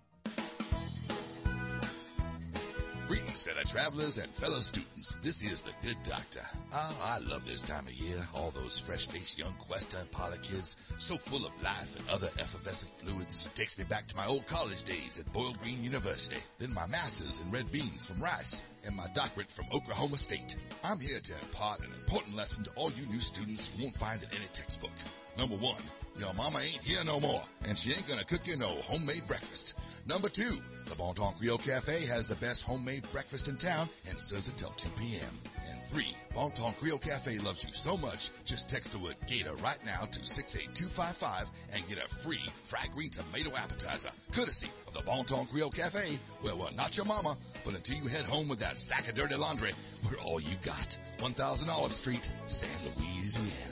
Greetings, fellow travelers and fellow students. This is the Good Doctor. Oh, I love this time of year. All those fresh-faced young Western Poly kids, so full of life and other effervescent fluids. Takes me back to my old college days at Boyle Green University. Then my master's in red beans from Rice and my doctorate from Oklahoma State. I'm here to impart an important lesson to all you new students you won't find in any textbook. Number one, your mama ain't here no more, and she ain't gonna cook you no homemade breakfast. Number two, the Bon Ton Creole Cafe has the best homemade breakfast in town and serves it till two p.m. And three, Bon Ton Creole Cafe loves you so much, just text the word Gator right now to six eight two five five and get a free fried green tomato appetizer, courtesy of the Bon Ton Creole Cafe, where we're not your mama, but until you head home with that sack of dirty laundry, we're all you got. one thousand Olive Street, San Louisiana.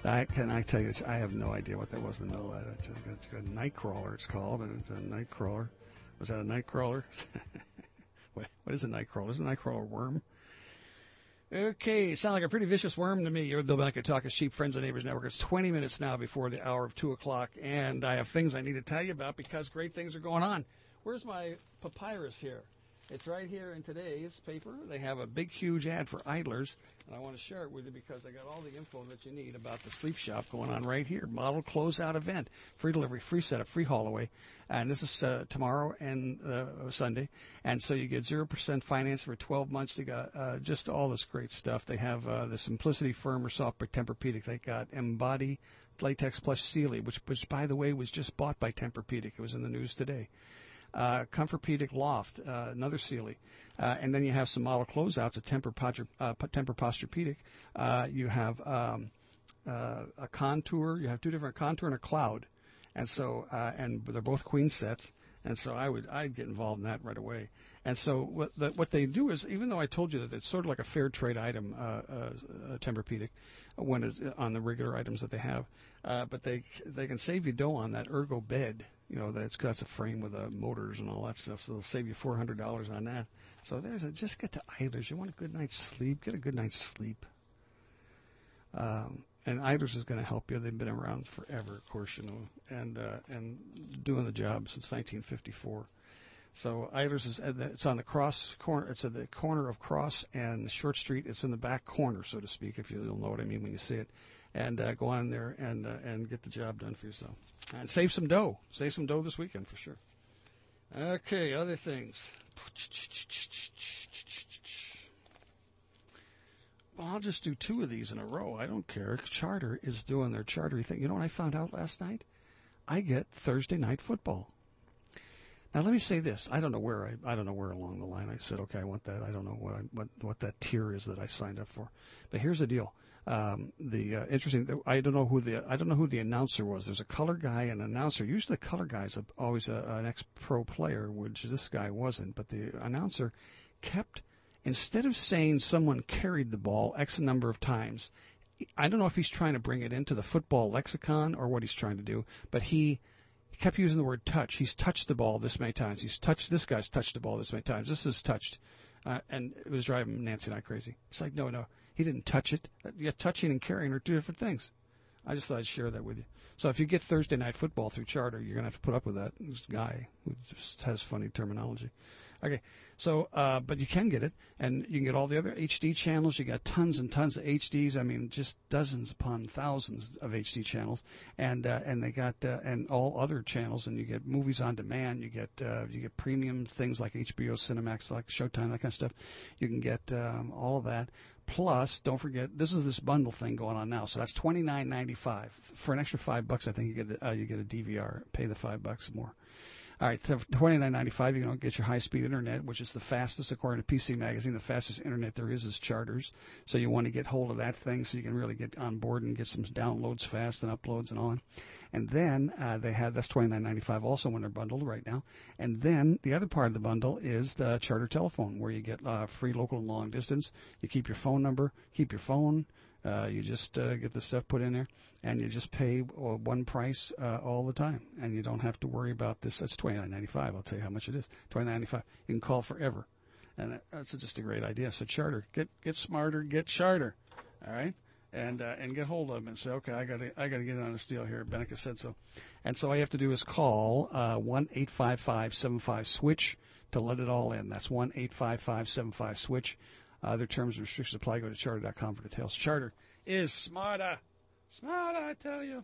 I can I tell you, I have no idea what that was in the middle of that. It's a, it's a Nightcrawler, it's called, and it's a Nightcrawler. Was that a Nightcrawler? what, what is a Nightcrawler? Is a Nightcrawler a worm? Okay, sound like a pretty vicious worm to me. You're Bill Bennett, Talk is Cheap, Friends and Neighbors Network. It's twenty minutes now before the hour of two o'clock, and I have things I need to tell you about because great things are going on. Where's my papyrus here? It's right here in today's paper. They have a big, huge ad for idlers, and I want to share it with you because I got all the info that you need about the sleep shop going on right here. Model closeout event, free delivery, free setup, free haul away, and this is uh, tomorrow and uh, Sunday. And so you get zero percent finance for twelve months. They got uh, just all this great stuff. They have uh, the Simplicity Firm or Soft Tempur-Pedic. They got Embody Latex Plus Sealy, which, which by the way was just bought by Tempur-Pedic. It was in the news today. Uh, Comfort-Pedic Loft, uh, another Sealy. Uh, and then you have some model closeouts, a Tempur, Posture, uh, Tempur Posturepedic. Uh, you have um, uh, a Contour. You have two different Contour and a Cloud. And so, uh, and they're both queen sets. And so I would, I'd get involved in that right away. And so what the, what they do is, even though I told you that it's sort of like a fair trade item, uh, uh, Tempur-Pedic, when it's on the regular items that they have, uh, but they they can save you dough on that Ergo bed. You know, that it's got a frame with uh, motors and all that stuff, so they'll save you four hundred dollars on that. So there's a, just get to Idlers. You want a good night's sleep, get a good night's sleep. Um, and Idlers is going to help you. They've been around forever, of course, you know, and uh, and doing the job since nineteen fifty-four. So Idlers is it's on the cross corner. It's at the corner of Cross and Short Street. It's in the back corner, so to speak, if you'll know what I mean when you see it. And uh, go on there and uh, and get the job done for yourself. And save some dough. Save some dough this weekend for sure. Okay, other things. Well, I'll just do two of these in a row. I don't care. Charter is doing their chartery thing. You know what I found out last night? I get Thursday night football. Now let me say this. I don't know where I I don't know where along the line I said, okay, I want that. I don't know what I, what what that tier is that I signed up for. But here's the deal. Um, the uh, interesting. I don't know who the I don't know who the announcer was. There's a color guy and an announcer. Usually the color guy is a, always a, an ex-pro player, which this guy wasn't. But the announcer kept, instead of saying someone carried the ball X number of times, I don't know if he's trying to bring it into the football lexicon or what he's trying to do, but he kept using the word touch. He's touched the ball this many times. He's touched this guy's touched the ball this many times. This is touched, uh, and it was driving Nancy and I crazy. It's like no, no. He didn't touch it. Yeah, touching and carrying are two different things. I just thought I'd share that with you. So if you get Thursday night football through Charter, you're going to have to put up with that. This guy who just has funny terminology. Okay, so, uh, but you can get it, and you can get all the other H D channels. You got tons and tons of H Ds. I mean, just dozens upon thousands of H D channels, and uh, and they got uh, and all other channels. And you get movies on demand. You get uh, you get premium things like H B O, Cinemax, like Showtime, that kind of stuff. You can get um, all of that. Plus, don't forget, this is this bundle thing going on now. So that's twenty-nine ninety-five for an extra five bucks. I think you get a, uh, you get a D V R. Pay the five bucks more. All right, so for twenty-nine ninety-five, you can get your high-speed internet, which is the fastest, according to P C Magazine. The fastest internet there is is Charters. So you want to get hold of that thing so you can really get on board and get some downloads fast and uploads and all. And then uh, they have that's twenty-nine ninety-five also when they're bundled right now. And then the other part of the bundle is the Charter telephone, where you get uh, free local and long distance. You keep your phone number, keep your phone. Uh, you just uh, get the stuff put in there, and you just pay uh, one price uh, all the time, and you don't have to worry about this. That's twenty-nine ninety-five. I'll tell you how much it is. twenty-nine ninety-five. You can call forever, and that's just a great idea. So Charter, get get smarter, get Charter, all right, and uh, and get hold of them and say, okay, I got to I got to get in on this deal here. Benica said so, and so all you have to do is call uh, one eight five five seven five switch to let it all in. That's one eight five five seven five switch. Other terms and restrictions apply. Go to charter dot com for details. Charter is smarter. Smarter, I tell you.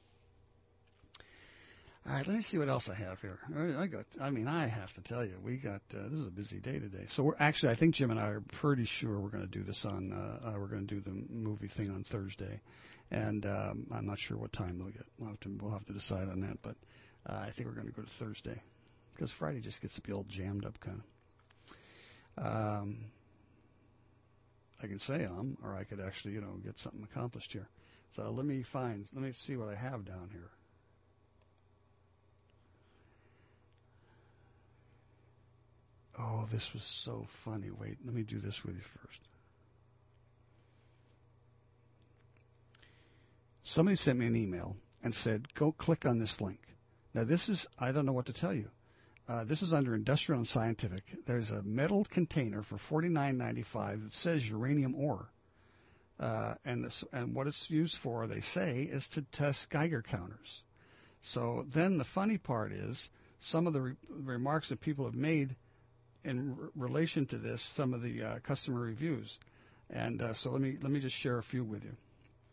All right, let me see what else I have here. I got. I mean, I have to tell you, we got. Uh, this is a busy day today. So we're actually, I think Jim and I are pretty sure we're going to do this on. Uh, uh, we're going to do the movie thing on Thursday, and um, I'm not sure what time they'll get. We'll have to. We'll have to decide on that. But uh, I think we're going to go to Thursday because Friday just gets to be all jammed up, kind of. Um. I can say um, or I could actually, you know, get something accomplished here. So let me find, let me see what I have down here. Oh, this was so funny. Wait, let me do this with you first. somebody sent me an email and said, go click on this link. Now, this is, I don't know what to tell you. Uh, this is under Industrial and Scientific. There's a metal container for forty-nine ninety-five that says uranium ore. Uh, and, this, and what it's used for, they say, is to test Geiger counters. So then the funny part is some of the re- remarks that people have made in r- relation to this, some of the uh, customer reviews. And uh, so let me let me just share a few with you.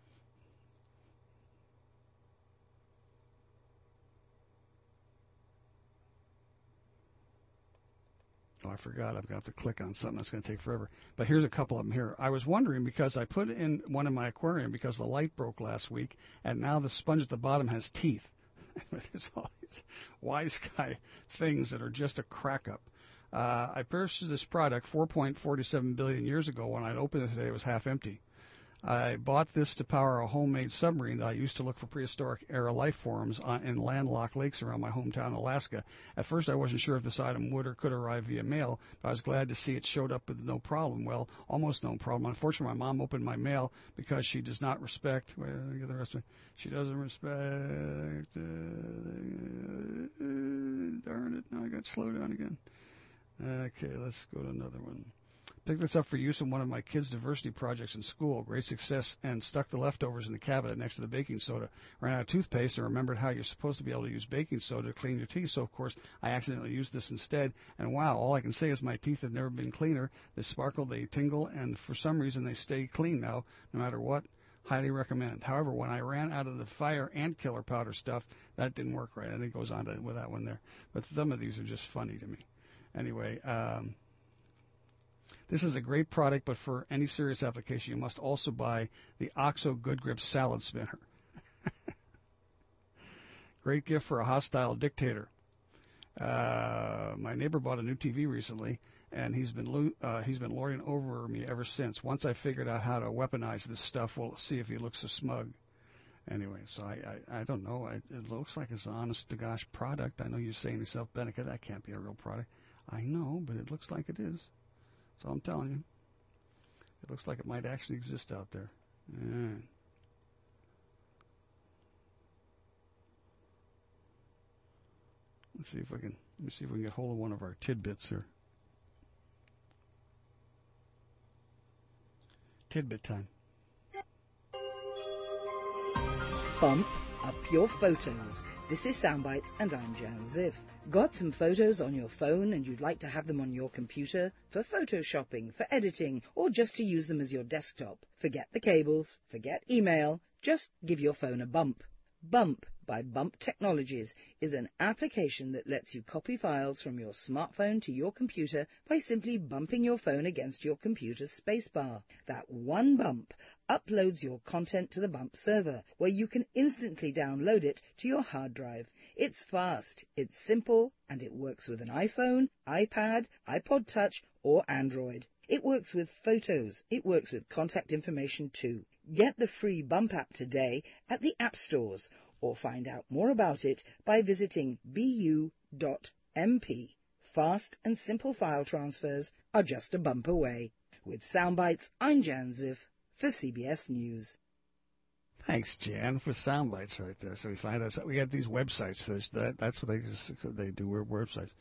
Oh, I forgot. I've got to click on something that's going to take forever. But here's a couple of them here. I was wondering because I put in one in my aquarium because the light broke last week, and now the sponge at the bottom has teeth. There's all these wise guy things that are just a crack up. Uh, I purchased this product four point four seven billion years ago. When I opened it today, it was half empty. I bought this to power a homemade submarine that I used to look for prehistoric era life forms on, in landlocked lakes around my hometown, Alaska. At first, I wasn't sure if this item would or could arrive via mail, but I was glad to see it showed up with no problem. Well, almost no problem. Unfortunately, my mom opened my mail because she does not respect. Wait, let me get the rest of it. She doesn't respect. Uh, uh, darn it! Now I got to slow down again. Okay, let's go to another one. Picked this up for use in one of my kids' diversity projects in school. Great success, and stuck the leftovers in the cabinet next to the baking soda. Ran out of toothpaste and remembered how you're supposed to be able to use baking soda to clean your teeth. So, of course, I accidentally used this instead. And, wow, all I can say is my teeth have never been cleaner. They sparkle, they tingle, and for some reason they stay clean now, no matter what. Highly recommend. However, when I ran out of the fire ant killer powder stuff, that didn't work right. I think it goes on to, with that one there. But some of these are just funny to me. Anyway, um... this is a great product, but for any serious application, you must also buy the OXO Good Grip Salad Spinner. Great gift for a hostile dictator. Uh, my neighbor bought a new T V recently, and he's been lo- uh, he's been lording over me ever since. Once I figured out how to weaponize this stuff, we'll see if he looks so smug. Anyway, so I, I, I don't know. I, it looks like it's an honest-to-gosh product. I know you're saying to yourself, Benica, that can't be a real product. I know, but it looks like it is. That's all I'm telling you. It looks like it might actually exist out there. Yeah. Let's see if I can. Let me see if we can get hold of one of our tidbits here. Tidbit time. Bump up your photos. This is Soundbites, and I'm Jan Ziff. Got some photos on your phone and you'd like to have them on your computer for photoshopping, for editing, or just to use them as your desktop? Forget the cables, forget email, just give your phone a bump. Bump by Bump Technologies is an application that lets you copy files from your smartphone to your computer by simply bumping your phone against your computer's spacebar. That one bump uploads your content to the Bump server, where you can instantly download it to your hard drive. It's fast, it's simple, and it works with an iPhone, iPad, iPod Touch, or Android. It works with photos. It works with contact information too. Get the free Bump app today at the app stores, or find out more about it by visiting b u dot m p. Fast and simple file transfers are just a bump away. With Soundbites, I'm Jan Ziff for C B S News. Thanks, Jan, for Soundbites right there. So we find out we got these websites. That, that's what they they do. We're websites.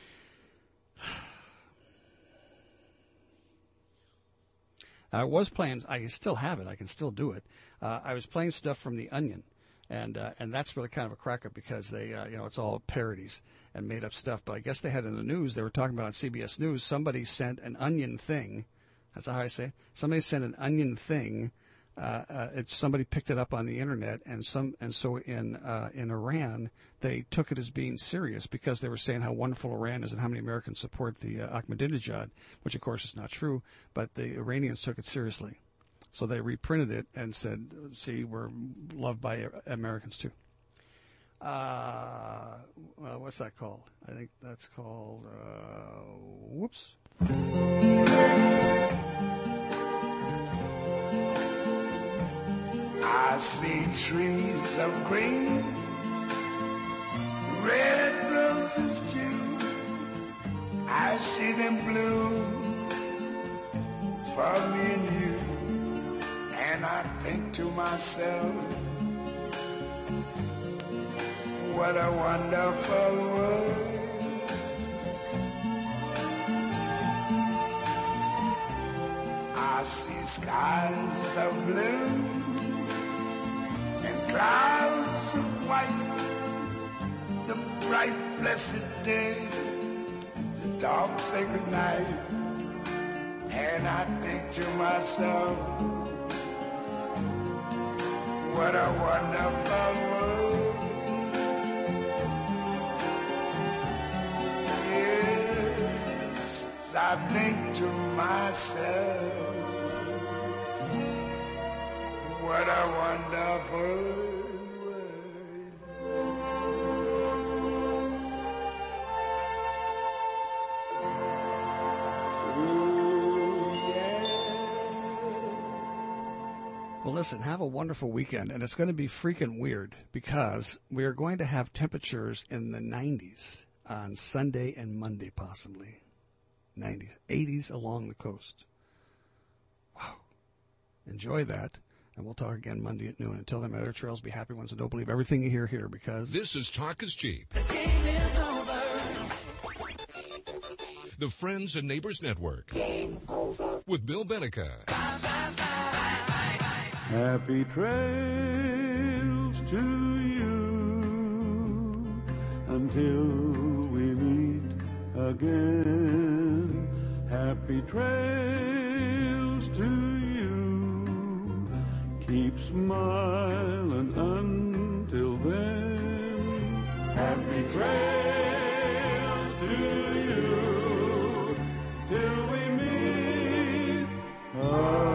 I was playing. I still have it. I can still do it. Uh, I was playing stuff from The Onion. And uh, and that's really kind of a cracker because they, uh, you know, it's all parodies and made up stuff. But I guess they had in the news, they were talking about on C B S News, somebody sent an onion thing. That's how I say it. Somebody sent an onion thing. Uh, uh, it's somebody picked it up on the internet, and some and so in uh, in Iran they took it as being serious because they were saying how wonderful Iran is and how many Americans support the uh, Ahmadinejad, which of course is not true. But the Iranians took it seriously. So they reprinted it and said, see, we're loved by Americans, too. Uh, well, what's that called? I think that's called, uh, whoops. I see trees of green, red roses too. I see them bloom for me and you. And I think to myself, What a wonderful world. I see skies of blue and clouds of white, the bright blessed day, the dark sacred night, and I think to myself, what a wonderful world. Yes, I think to myself, what a wonderful world. Well, listen, have a wonderful weekend, and it's going to be freaking weird because we are going to have temperatures in the nineties on Sunday and Monday, possibly. nineties, eighties along the coast. Wow. Enjoy that, and we'll talk again Monday at noon. Until then, my other trails, be happy ones, and don't believe everything you hear here because... This is Talk is Cheap. The game is over. The Friends and Neighbors Network. Game over. With Bill Benica. Happy trails to you until we meet again. Happy trails to you. Keep smiling until then. Happy trails to you till we meet again.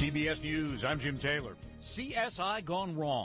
C B S News, I'm Jim Taylor. C S I gone wrong.